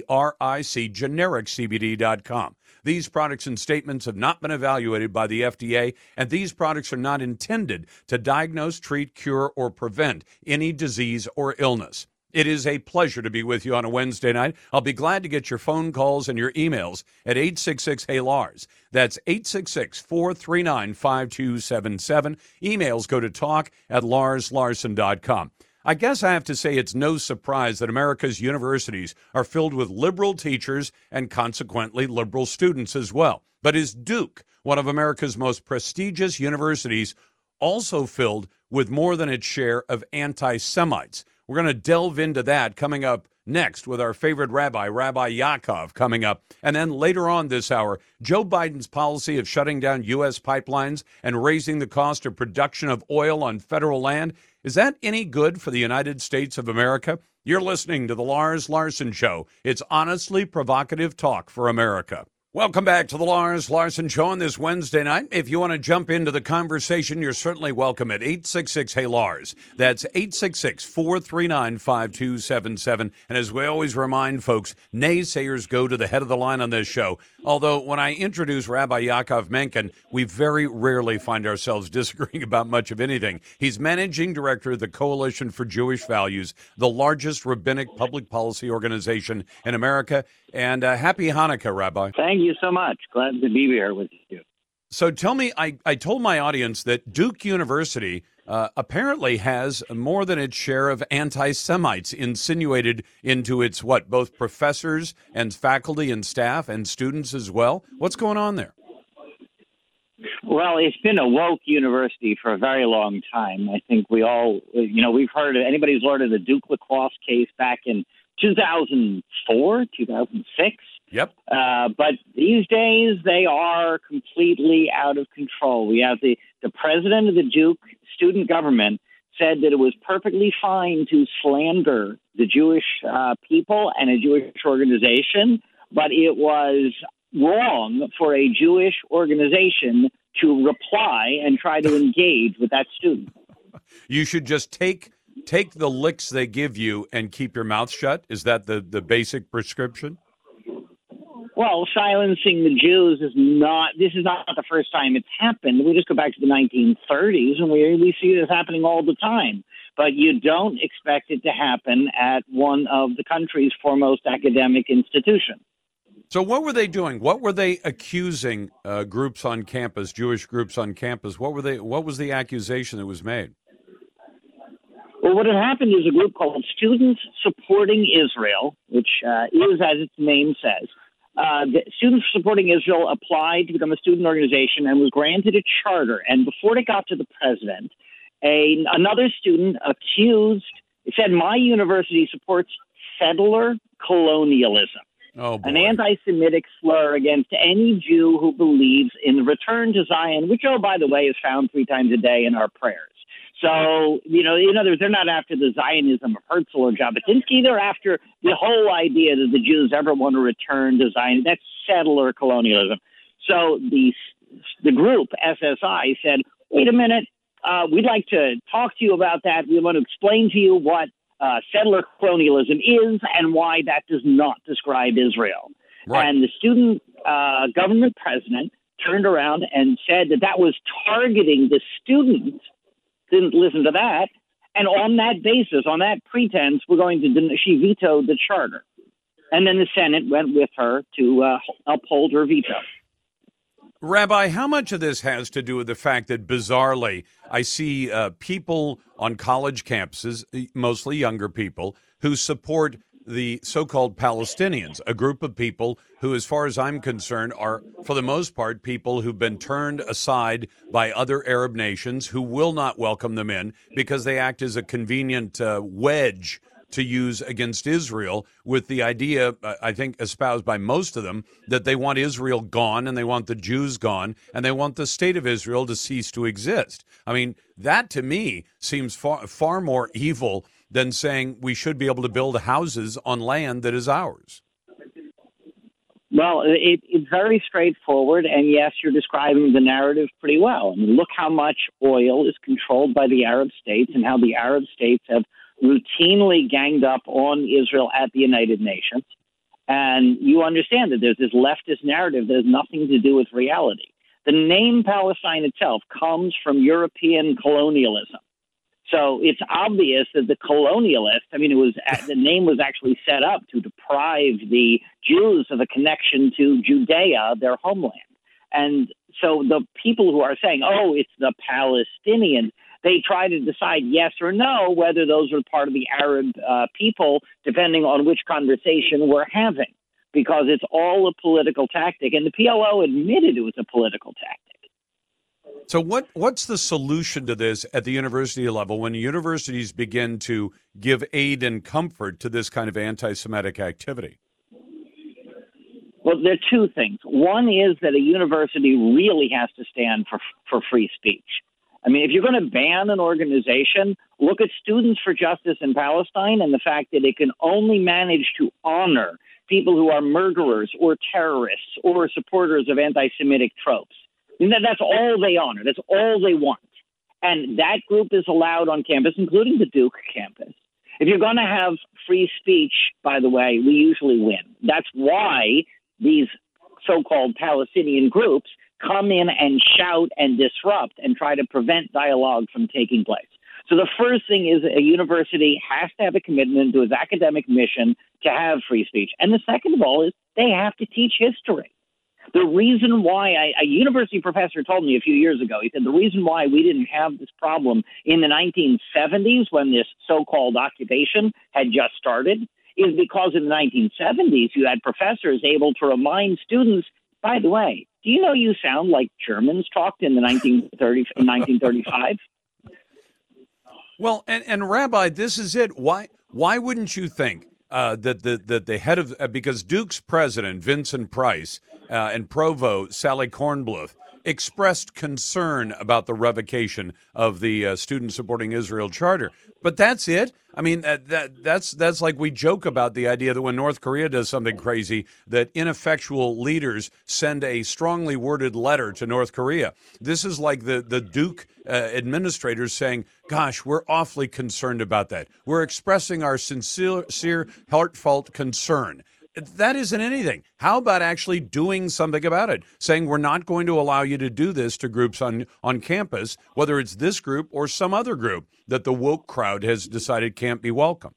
genericCBD.com. These products and statements have not been evaluated by the FDA, and these products are not intended to diagnose, treat, cure, or prevent any disease or illness. It is a pleasure to be with you on a Wednesday night. I'll be glad to get your phone calls and your emails at 866-HEY-LARS. That's 866-439-5277. Emails go to talk@larslarson.com. I guess I have to say it's no surprise that America's universities are filled with liberal teachers and consequently liberal students as well. But is Duke, one of America's most prestigious universities, also filled with more than its share of anti-Semites? We're going to delve into that coming up next with our favorite rabbi, Rabbi Yaakov, coming up. And then later on this hour, Joe Biden's policy of shutting down U.S. pipelines and raising the cost of production of oil on federal land. Is that any good for the United States of America? You're listening to The Lars Larson Show. It's honestly provocative talk for America. Welcome back to the Lars Larson Show on this Wednesday night. If you want to jump into the conversation, you're certainly welcome at 866-HEY-LARS. That's 866-439-5277. And as we always remind folks, naysayers go to the head of the line on this show. Although when I introduce Rabbi Yaakov Menken, we very rarely find ourselves disagreeing about much of anything. He's managing director of the Coalition for Jewish Values, the largest rabbinic public policy organization in America. And happy Hanukkah, Rabbi. Thank you so much. Glad to be here with you. So tell me, I told my audience that Duke University apparently has more than its share of anti-Semites insinuated into its, both professors and faculty and staff and students as well? What's going on there? Well, it's been a woke university for a very long time. I think we all, we've heard of, anybody who's heard of the Duke lacrosse case back in 2004, 2006. Yep. But these days, they are completely out of control. We have the president of the Duke student government said that it was perfectly fine to slander the Jewish people and a Jewish organization, but it was wrong for a Jewish organization to reply and try to engage with that student. You should just take the licks they give you and keep your mouth shut? Is that the basic prescription? Well, silencing the Jews this is not the first time it's happened. We just go back to the 1930s and we see this happening all the time. But you don't expect it to happen at one of the country's foremost academic institutions. So what were they doing? What were they accusing groups on campus, Jewish groups on campus? What was the accusation that was made? Well, what had happened is a group called Students Supporting Israel, which is, as its name says, the Students Supporting Israel applied to become a student organization and was granted a charter. And before it got to the president, another student said, my university supports settler colonialism, an anti-Semitic slur against any Jew who believes in the return to Zion, which, oh, by the way, is found 3 times a day in our prayers. So, in other words, they're not after the Zionism of Herzl or Jabotinsky. They're after the whole idea that the Jews ever want to return to Zion. That's settler colonialism. So the group, SSI, said, wait a minute, we'd like to talk to you about that. We want to explain to you what settler colonialism is and why that does not describe Israel. Right. And the student government president turned around and said that was targeting the students. Didn't listen to that. And on that basis, on that pretense, she vetoed the charter. And then the Senate went with her to uphold her veto. Rabbi, how much of this has to do with the fact that, bizarrely, I see people on college campuses, mostly younger people, who support the so-called Palestinians, a group of people who, as far as I'm concerned, are, for the most part, people who've been turned aside by other Arab nations who will not welcome them in because they act as a convenient wedge to use against Israel, with the idea, I think, espoused by most of them, that they want Israel gone and they want the Jews gone and they want the state of Israel to cease to exist. I mean, that to me seems far more evil than saying we should be able to build houses on land that is ours. Well, it's very straightforward, and yes, you're describing the narrative pretty well. I mean, look how much oil is controlled by the Arab states and how the Arab states have routinely ganged up on Israel at the United Nations. And you understand that there's this leftist narrative that has nothing to do with reality. The name Palestine itself comes from European colonialism. So it's obvious that the colonialist, I mean, the name was actually set up to deprive the Jews of a connection to Judea, their homeland. And so the people who are saying, oh, it's the Palestinians, they try to decide yes or no whether those are part of the Arab people, depending on which conversation we're having, because it's all a political tactic. And the PLO admitted it was a political tactic. So what's the solution to this at the university level when universities begin to give aid and comfort to this kind of anti-Semitic activity? Well, there are two things. One is that a university really has to stand for free speech. I mean, if you're going to ban an organization, look at Students for Justice in Palestine and the fact that it can only manage to honor people who are murderers or terrorists or supporters of anti-Semitic tropes. And that's all they honor. That's all they want. And that group is allowed on campus, including the Duke campus. If you're going to have free speech, by the way, we usually win. That's why these so-called Palestinian groups come in and shout and disrupt and try to prevent dialogue from taking place. So the first thing is a university has to have a commitment to its academic mission to have free speech. And the second of all is they have to teach history. The reason why a university professor told me a few years ago, he said the reason why we didn't have this problem in the 1970s when this so-called occupation had just started is because in the 1970s you had professors able to remind students, by the way, do you know you sound like Germans talked in 1935? Well, and Rabbi, this is it. Why wouldn't you think that the head of because Duke's president Vincent Price and Provost Sally Kornbluth expressed concern about the revocation of the Student Supporting Israel Charter. But that's it. I mean, that's like we joke about the idea that when North Korea does something crazy, that ineffectual leaders send a strongly worded letter to North Korea. This is like the Duke administrators saying, gosh, we're awfully concerned about that. We're expressing our sincere, heartfelt concern. That isn't anything. How about actually doing something about it? Saying we're not going to allow you to do this to groups on campus, whether it's this group or some other group that the woke crowd has decided can't be welcome.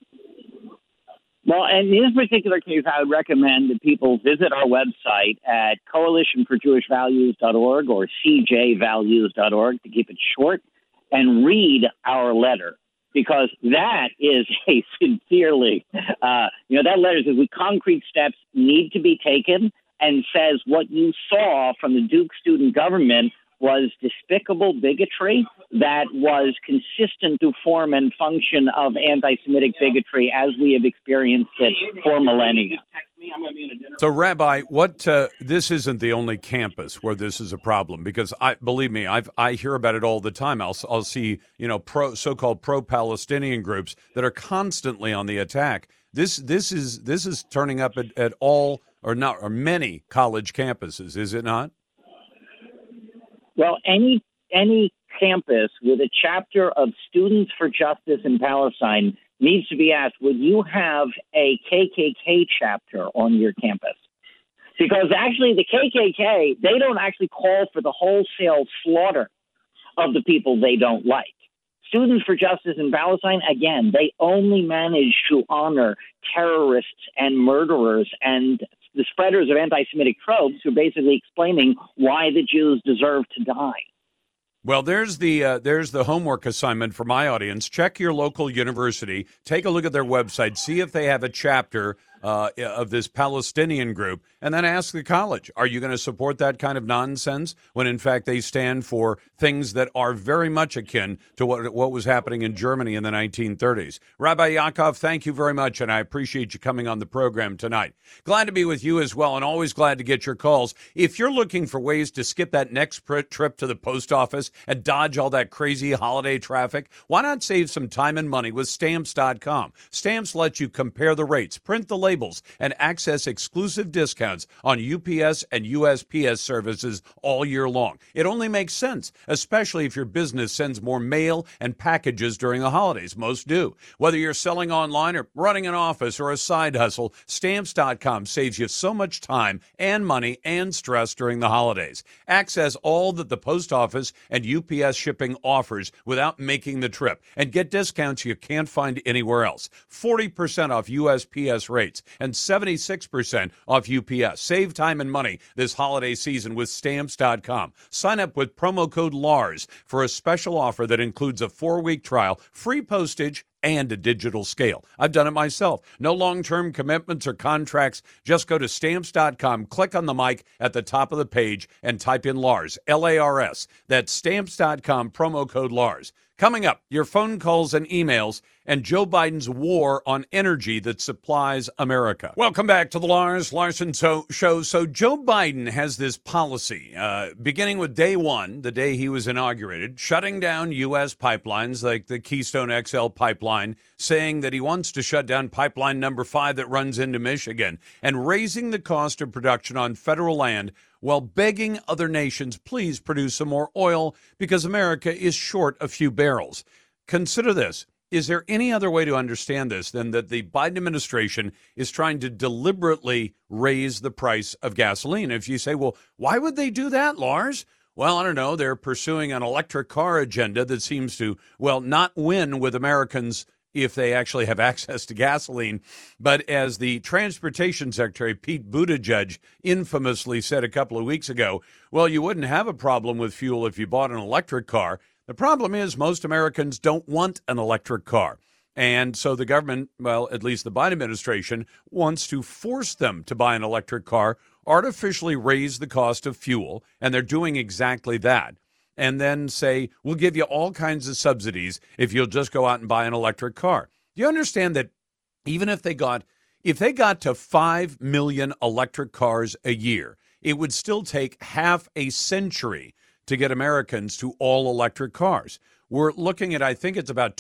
Well, in this particular case, I would recommend that people visit our website at coalitionforjewishvalues.org or cjvalues.org to keep it short and read our letter. Because that is a sincerely, that letter says concrete steps need to be taken and says what you saw from the Duke student government was despicable bigotry that was consistent to form and function of anti-Semitic bigotry as we have experienced it for millennia. So, Rabbi, this isn't the only campus where this is a problem, because believe me, I hear about it all the time. I'll see so-called pro-Palestinian groups that are constantly on the attack. This is turning up at all or many college campuses, is it not? Well, any campus with a chapter of Students for Justice in Palestine needs to be asked, would you have a KKK chapter on your campus? Because actually the KKK, they don't actually call for the wholesale slaughter of the people they don't like. Students for Justice in Palestine, again, they only manage to honor terrorists and murderers and the spreaders of anti-Semitic tropes who are basically explaining why the Jews deserve to die. Well, there's the homework assignment for my audience. Check your local university. Take a look at their website. See if they have a chapter of this Palestinian group, and then ask the college, are you going to support that kind of nonsense when, in fact, they stand for things that are very much akin to what was happening in Germany in the 1930s? Rabbi Yaakov, thank you very much, and I appreciate you coming on the program tonight. Glad to be with you as well, and always glad to get your calls. If you're looking for ways to skip that next trip to the post office and dodge all that crazy holiday traffic, why not save some time and money with Stamps.com? Stamps lets you compare the rates, print the label, labels, and access exclusive discounts on UPS and USPS services all year long. It only makes sense, especially if your business sends more mail and packages during the holidays. Most do. Whether you're selling online or running an office or a side hustle, Stamps.com saves you so much time and money and stress during the holidays. Access all that the post office and UPS shipping offers without making the trip, and get discounts you can't find anywhere else. 40% off USPS rates and 76% off UPS. Save time and money this holiday season with Stamps.com. Sign up with promo code LARS for a special offer that includes a 4-week trial, free postage, and a digital scale. I've done it myself. No long-term commitments or contracts. Just go to Stamps.com, click on the mic at the top of the page, and type in LARS, L-A-R-S. That's Stamps.com, promo code LARS. Coming up, your phone calls and emails, and Joe Biden's war on energy that supplies America. Welcome back to the Lars Larson Show. So Joe Biden has this policy, beginning with day one, the day he was inaugurated, shutting down U.S. pipelines like the Keystone XL pipeline, saying that he wants to shut down pipeline number 5 that runs into Michigan, and raising the cost of production on federal land while begging other nations, please produce some more oil because America is short a few barrels. Consider this. Is there any other way to understand this than that the Biden administration is trying to deliberately raise the price of gasoline? If you say, well, why would they do that, Lars? Well, I don't know. They're pursuing an electric car agenda that seems to, well, not win with Americans if they actually have access to gasoline. But as the Transportation Secretary, Pete Buttigieg, infamously said a couple of weeks ago, well, you wouldn't have a problem with fuel if you bought an electric car. The problem is most Americans don't want an electric car. And so the government, well, at least the Biden administration, wants to force them to buy an electric car, artificially raise the cost of fuel, and they're doing exactly that. And then say, we'll give you all kinds of subsidies if you'll just go out and buy an electric car. Do you understand that even if they got to 5 million electric cars a year, it would still take half a century to get Americans to all electric cars? We're looking at, I think it's about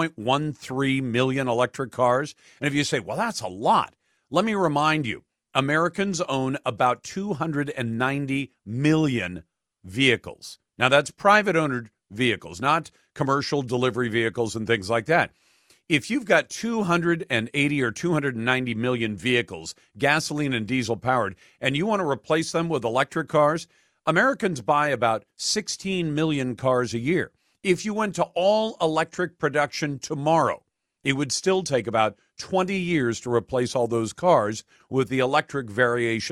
2.13 million electric cars. And if you say, well, that's a lot, let me remind you, Americans own about 290 million vehicles. Now, that's private-owned vehicles, not commercial delivery vehicles and things like that. If you've got 280 or 290 million vehicles, gasoline and diesel powered, and you want to replace them with electric cars, Americans buy about 16 million cars a year. If you went to all electric production tomorrow, it would still take about 20 years to replace all those cars with the electric variant,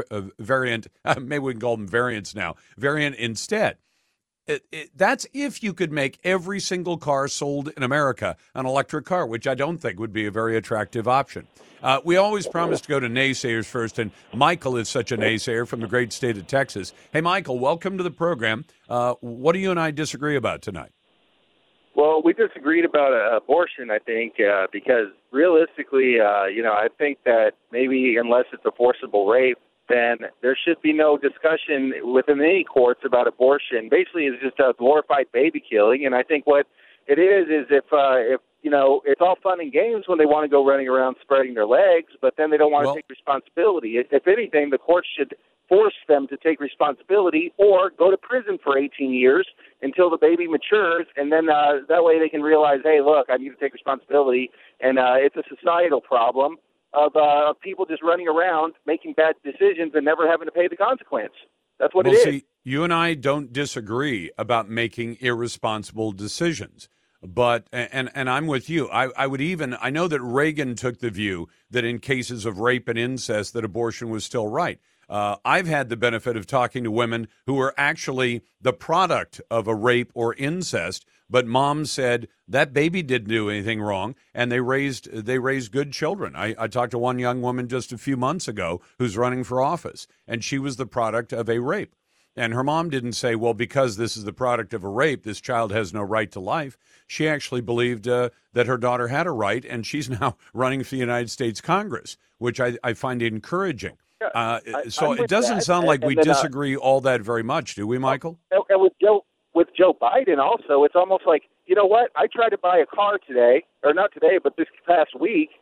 maybe we can call them variants now, variant instead. That's if you could make every single car sold in America an electric car, which I don't think would be a very attractive option. We always promise to go to naysayers first, and Michael is such a naysayer from the great state of Texas. Hey, Michael, welcome to the program. What do you and I disagree about tonight? Well, we disagreed about abortion, I think, because realistically, I think that maybe unless it's a forcible rape, then there should be no discussion within any courts about abortion. Basically, it's just a glorified baby killing. And I think what it is if it's all fun and games when they want to go running around spreading their legs, but then they don't want to take responsibility. If anything, the courts should force them to take responsibility or go to prison for 18 years until the baby matures, and then that way they can realize, hey, look, I need to take responsibility, and it's a societal problem of people just running around making bad decisions and never having to pay the consequence. That's what it is. See, you and I don't disagree about making irresponsible decisions. But, and I'm with you, I know that Reagan took the view that in cases of rape and incest that abortion was still right. I've had the benefit of talking to women who were actually the product of a rape or incest, but mom said that baby didn't do anything wrong, and they raised good children. I talked to one young woman just a few months ago who's running for office, and she was the product of a rape. And her mom didn't say, well, because this is the product of a rape, this child has no right to life. She actually believed that her daughter had a right, and she's now running for the United States Congress, which I find encouraging. So it doesn't sound like we disagree all that very much, do we, Michael? And with Joe Biden also, it's almost like, you know what? I tried to buy a car today, or not today, but this past week,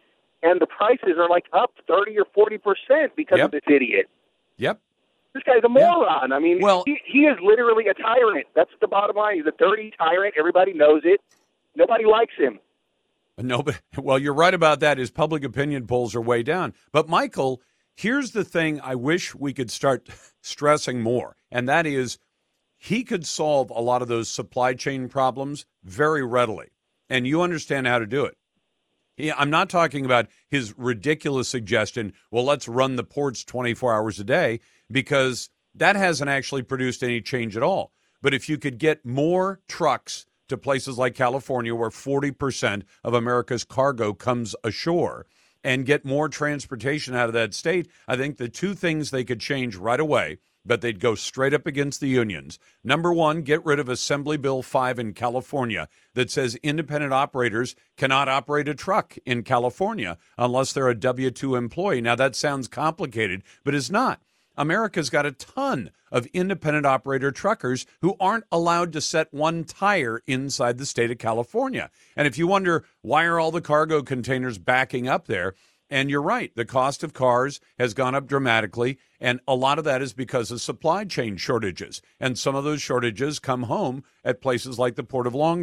and the prices are like up 30 or 40% because of this idiot. Yep. This guy's a moron. I mean, well, he is literally a tyrant. That's the bottom line. He's a dirty tyrant. Everybody knows it. Nobody likes him. No, but, well, you're right about that. His public opinion polls are way down. But, Michael, here's the thing I wish we could start stressing more, and that is he could solve a lot of those supply chain problems very readily, and you understand how to do it. I'm not talking about his ridiculous suggestion, well, let's run the ports 24 hours a day, because that hasn't actually produced any change at all. But if you could get more trucks to places like California, where 40% of America's cargo comes ashore, and get more transportation out of that state, I think the two things they could change right away, but they'd go straight up against the unions. Number one, get rid of Assembly Bill 5 in California that says independent operators cannot operate a truck in California unless they're a W-2 employee. Now, that sounds complicated, but it's not. America's got a ton of independent operator truckers who aren't allowed to set one tire inside the state of California. And if you wonder, why are all the cargo containers backing up there? And you're right, the cost of cars has gone up dramatically, and a lot of that is because of supply chain shortages. And some of those shortages come home at places like the Port of Long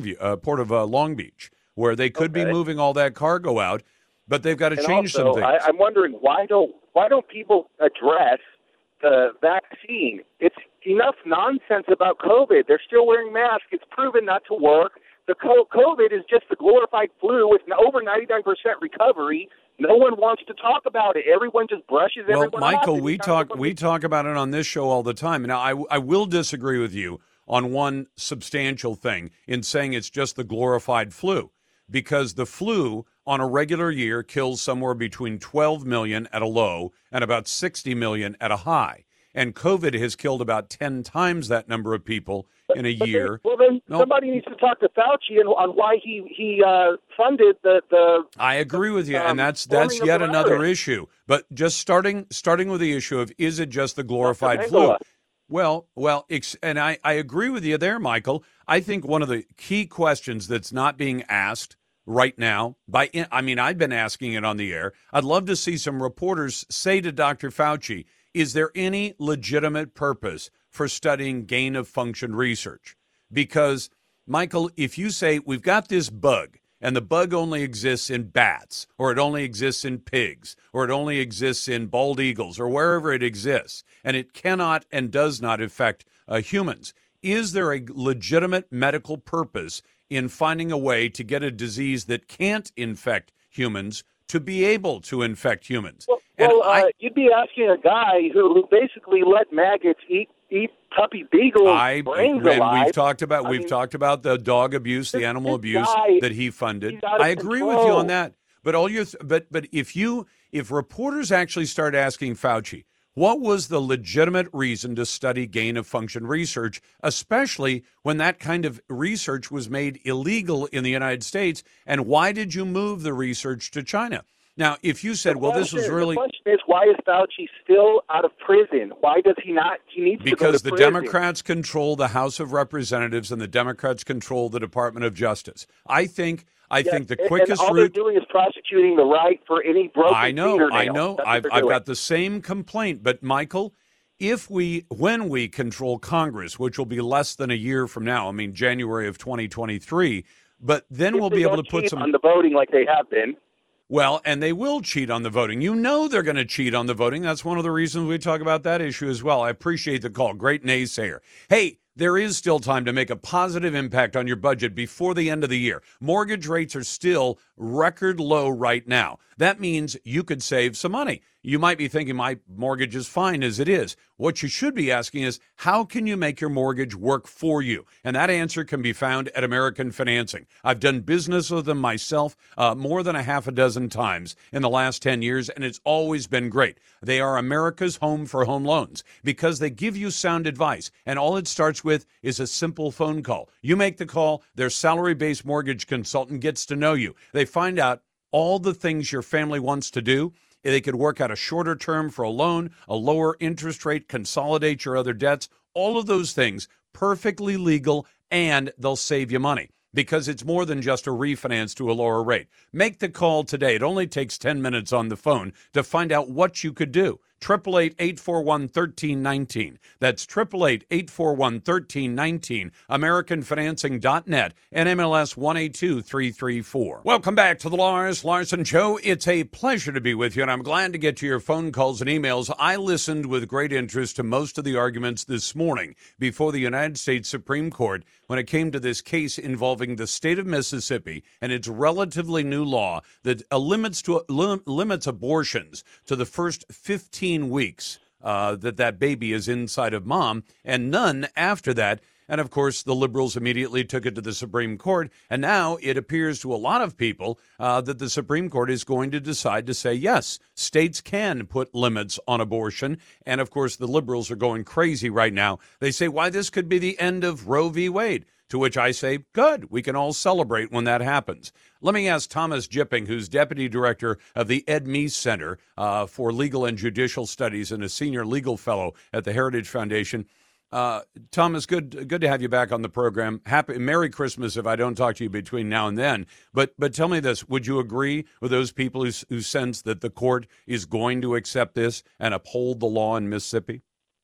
Beach, where they could be moving all that cargo out, but they've got to change some things. I'm wondering, why don't people address the vaccine? It's enough nonsense about COVID. They're still wearing masks. It's proven not to work. The COVID is just the glorified flu with over 99% recovery. No one wants to talk about it. Everyone just brushes everyone off. Well, Michael, we talk about it on this show all the time. Now, I will disagree with you on one substantial thing in saying it's just the glorified flu, because the flu on a regular year kills somewhere between 12 million at a low and about 60 million at a high. And COVID has killed about 10 times that number of people in a year. Somebody needs to talk to Fauci on why he funded the. I agree with you, and that's yet another issue. But just starting with the issue of, is it just the glorified flu? Well, and I agree with you there, Michael. I think one of the key questions that's not being asked right now I've been asking it on the air. I'd love to see some reporters say to Dr. Fauci, is there any legitimate purpose for studying gain-of-function research? Because, Michael, if you say we've got this bug, and the bug only exists in bats, or it only exists in pigs, or it only exists in bald eagles, or wherever it exists, and it cannot and does not affect humans, is there a legitimate medical purpose in finding a way to get a disease that can't infect humans to be able to infect humans? You'd be asking a guy who basically let maggots eat puppy beagles brains alive. We've talked about the dog abuse, the animal abuse that he funded. I agree with you on that. But if reporters actually start asking Fauci, what was the legitimate reason to study gain-of-function research, especially when that kind of research was made illegal in the United States, and why did you move the research to China? Now, if you said, this was really... The question is, why is Fauci still out of prison? Why does he not? He needs to go to prison. Because the Democrats control the House of Representatives and the Democrats control the Department of Justice. I think the quickest route... all they're doing is prosecuting the right for any broken fingernail. I know. I've got the same complaint. But, Michael, when we control Congress, which will be less than a year from now, January of 2023, but then we'll be able to put some... on the voting like they have been. Well, and they will cheat on the voting. You know they're going to cheat on the voting. That's one of the reasons we talk about that issue as well. I appreciate the call. Great naysayer. Hey, there is still time to make a positive impact on your budget before the end of the year. Mortgage rates are still record low right now. That means you could save some money. You might be thinking, my mortgage is fine as it is. What you should be asking is, how can you make your mortgage work for you? And that answer can be found at American Financing. I've done business with them myself more than a half a dozen times in the last 10 years, and it's always been great. They are America's home for home loans because they give you sound advice, and all it starts with is a simple phone call. You make the call, their salary-based mortgage consultant gets to know you. They find out all the things your family wants to do. They could work out a shorter term for a loan, a lower interest rate, consolidate your other debts, all of those things, perfectly legal, and they'll save you money. because it's more than just a refinance to a lower rate. Make the call today. It only takes 10 minutes on the phone to find out what you could do. 888-841-1319. That's 888-841-1319. AmericanFinancing.net and MLS 182334. Welcome back to the Lars Larson Show. It's a pleasure to be with you, and I'm glad to get to your phone calls and emails. I listened with great interest to most of the arguments this morning before the United States Supreme Court when it came to this case involving the state of Mississippi and its relatively new law that limits abortions to the first 15 weeks that baby is inside of mom, and none after that. And of course, the liberals immediately took it to the Supreme Court. And now it appears to a lot of people that the Supreme Court is going to decide to say, yes, states can put limits on abortion. And of course, the liberals are going crazy right now. They say, why, this could be the end of Roe v. Wade. To which I say, good, we can all celebrate when that happens. Let me ask Thomas Jipping, who's Deputy Director of the Ed Meese Center for Legal and Judicial Studies and a Senior Legal Fellow at the Heritage Foundation. Thomas, good to have you back on the program. Merry Christmas if I don't talk to you between now and then. But tell me this, would you agree with those people who sense that the court is going to accept this and uphold the law in Mississippi?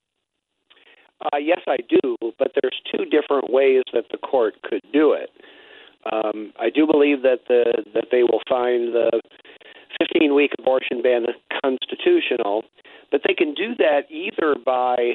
Yes, I do, but there's two different ways that the court could do it. I do believe that they will find the 15-week abortion ban constitutional, but they can do that either by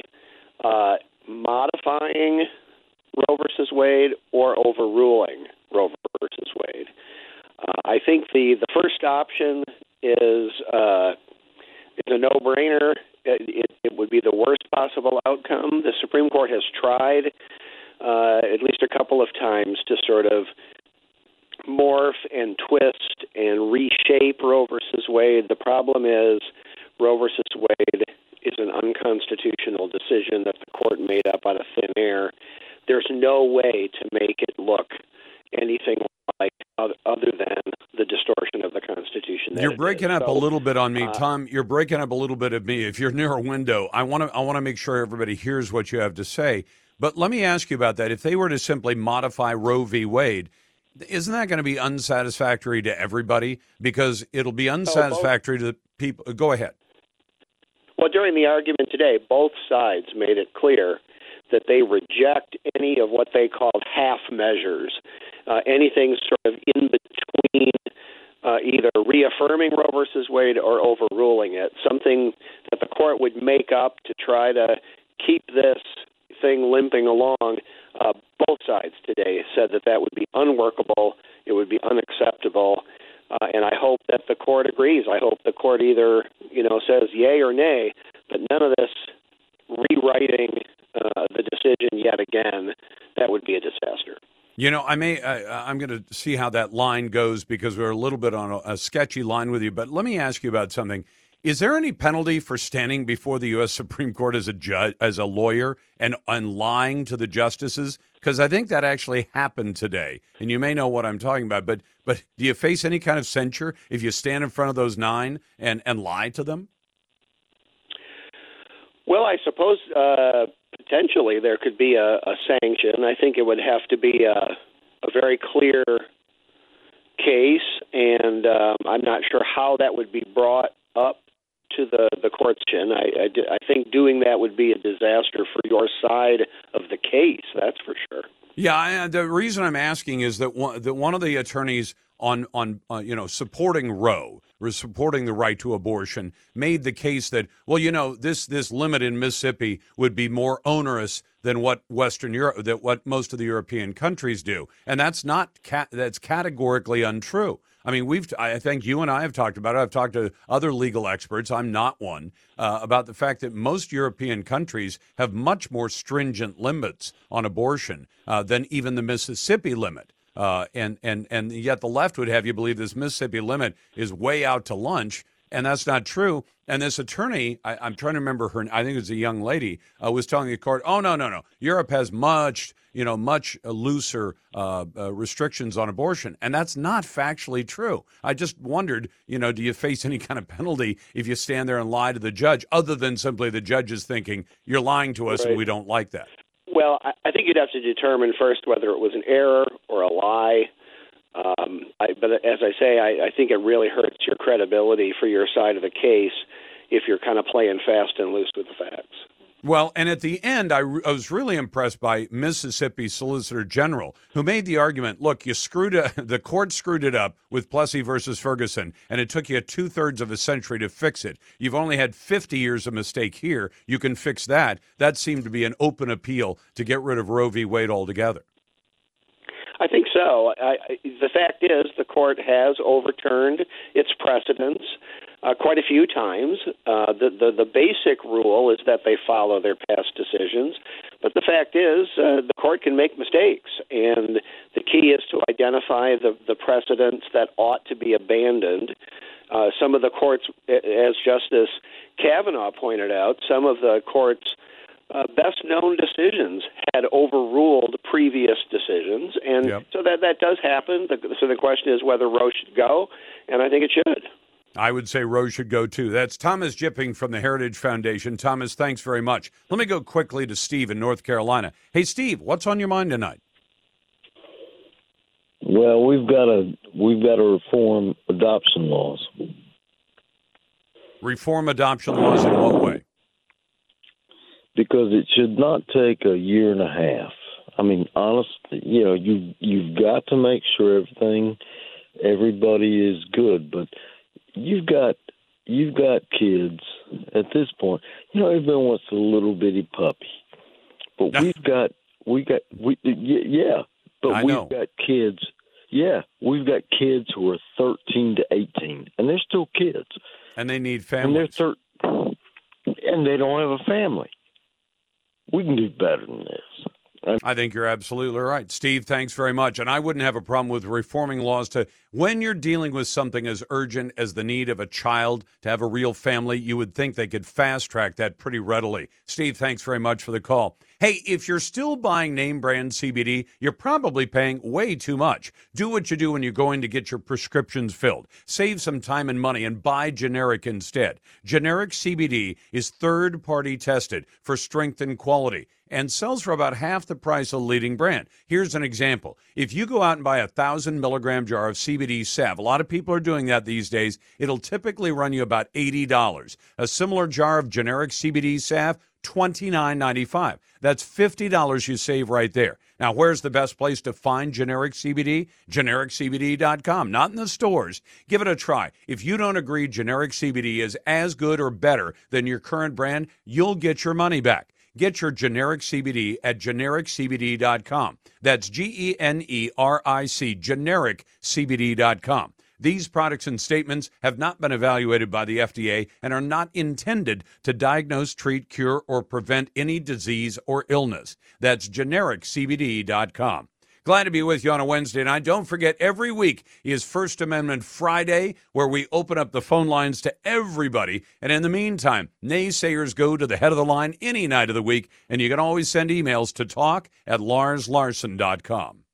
modifying Roe versus Wade or overruling Roe versus Wade. I think the first option is a no-brainer. It would be the worst possible outcome. The Supreme Court has tried at least a couple of times to sort of morph and twist and reshape Roe versus Wade. The problem is Roe versus Wade is an unconstitutional decision that the court made up out of thin air. There's no way to make it look anything like other than the distortion of the Constitution. You're breaking up a little bit on me, Tom. You're breaking up a little bit of me. If you're near a window, I want to make sure everybody hears what you have to say. But let me ask you about that. If they were to simply modify Roe v. Wade, isn't that going to be unsatisfactory to everybody? Because it'll be unsatisfactory to the people. Go ahead. Well, during the argument today, both sides made it clear that they reject any of what they called half measures, anything sort of in between either reaffirming Roe versus Wade or overruling it, something that the court would make up to try to keep this thing limping along. Both sides today said that would be unworkable, it would be unacceptable, and I hope that the court agrees. I hope the court either, says yay or nay, but none of this rewriting the decision yet again. That would be a disaster. I'm going to see how that line goes because we're a little bit on a sketchy line with you, but let me ask you about something. Is there any penalty for standing before the U.S. Supreme Court as a judge, as a lawyer, and lying to the justices? Because I think that actually happened today, and you may know what I'm talking about. But do you face any kind of censure if you stand in front of those 9 and lie to them? Well, I suppose potentially there could be a sanction. I think it would have to be a very clear case, and I'm not sure how that would be brought up to the court's chin. I think doing that would be a disaster for your side of the case, that's for sure. Yeah, the reason I'm asking is that one of the attorneys on supporting Roe, or supporting the right to abortion, made the case that, this limit in Mississippi would be more onerous than what Western Europe, that what most of the European countries do, and that's categorically untrue. I mean, I think you and I have talked about it. I've talked to other legal experts. I'm not one, about the fact that most European countries have much more stringent limits on abortion than even the Mississippi limit. And yet the left would have you believe this Mississippi limit is way out to lunch, and that's not true. And this attorney, I'm trying to remember her, I think it was a young lady, was telling the court, oh, no. Europe has much looser restrictions on abortion. And that's not factually true. I just wondered, do you face any kind of penalty if you stand there and lie to the judge, other than simply the judge is thinking, you're lying to us, right, and we don't like that? Well, I think you'd have to determine first whether it was an error or a lie. But as I say, I think it really hurts your credibility for your side of the case if you're kind of playing fast and loose with the facts. Well, and at the end, I was really impressed by Mississippi Solicitor General, who made the argument, look, the court screwed it up with Plessy versus Ferguson, and it took you 2/3 of a century to fix it. You've only had 50 years of mistake here. You can fix that. That seemed to be an open appeal to get rid of Roe v. Wade altogether. I think so. The fact is the court has overturned its precedents quite a few times. The basic rule is that they follow their past decisions, but the fact is the court can make mistakes, and the key is to identify the precedents that ought to be abandoned. Some of the courts, as Justice Kavanaugh pointed out, some of the courts' best-known decisions had overruled previous decisions, and so that does happen. So the question is whether Roe should go, and I think it should. I would say Roe should go, too. That's Thomas Jipping from the Heritage Foundation. Thomas, thanks very much. Let me go quickly to Steve in North Carolina. Hey, Steve, what's on your mind tonight? Well, we've got to reform adoption laws. Reform adoption laws in what way? Because it should not take a year and a half. I mean, honestly, you've got to make sure everybody is good, but you've got kids at this point. Everyone wants a little bitty puppy, but we've got kids. Yeah, we've got kids who are 13 to 18, and they're still kids, and they need families, and they don't have a family. We can do better than this. I think you're absolutely right. Steve, thanks very much. And I wouldn't have a problem with reforming laws to, when you're dealing with something as urgent as the need of a child to have a real family, you would think they could fast track that pretty readily. Steve, thanks very much for the call. Hey, if you're still buying name brand CBD, you're probably paying way too much. Do what you do when you're going to get your prescriptions filled. Save some time and money and buy generic instead. Generic CBD is third-party tested for strength and quality and sells for about half the price of the leading brand. Here's an example. If you go out and buy a 1,000-milligram jar of CBD salve, a lot of people are doing that these days, it'll typically run you about $80. A similar jar of generic CBD salve, $29.95. That's $50 you save right there. Now, where's the best place to find generic CBD? GenericCBD.com, not in the stores. Give it a try. If you don't agree generic CBD is as good or better than your current brand, you'll get your money back. Get your generic CBD at GenericCBD.com. That's GENERIC, GenericCBD.com. These products and statements have not been evaluated by the FDA and are not intended to diagnose, treat, cure, or prevent any disease or illness. That's GenericCBD.com. Glad to be with you on a Wednesday night. Don't forget, every week is First Amendment Friday, where we open up the phone lines to everybody. And in the meantime, naysayers go to the head of the line any night of the week, and you can always send emails to talk@LarsLarson.com.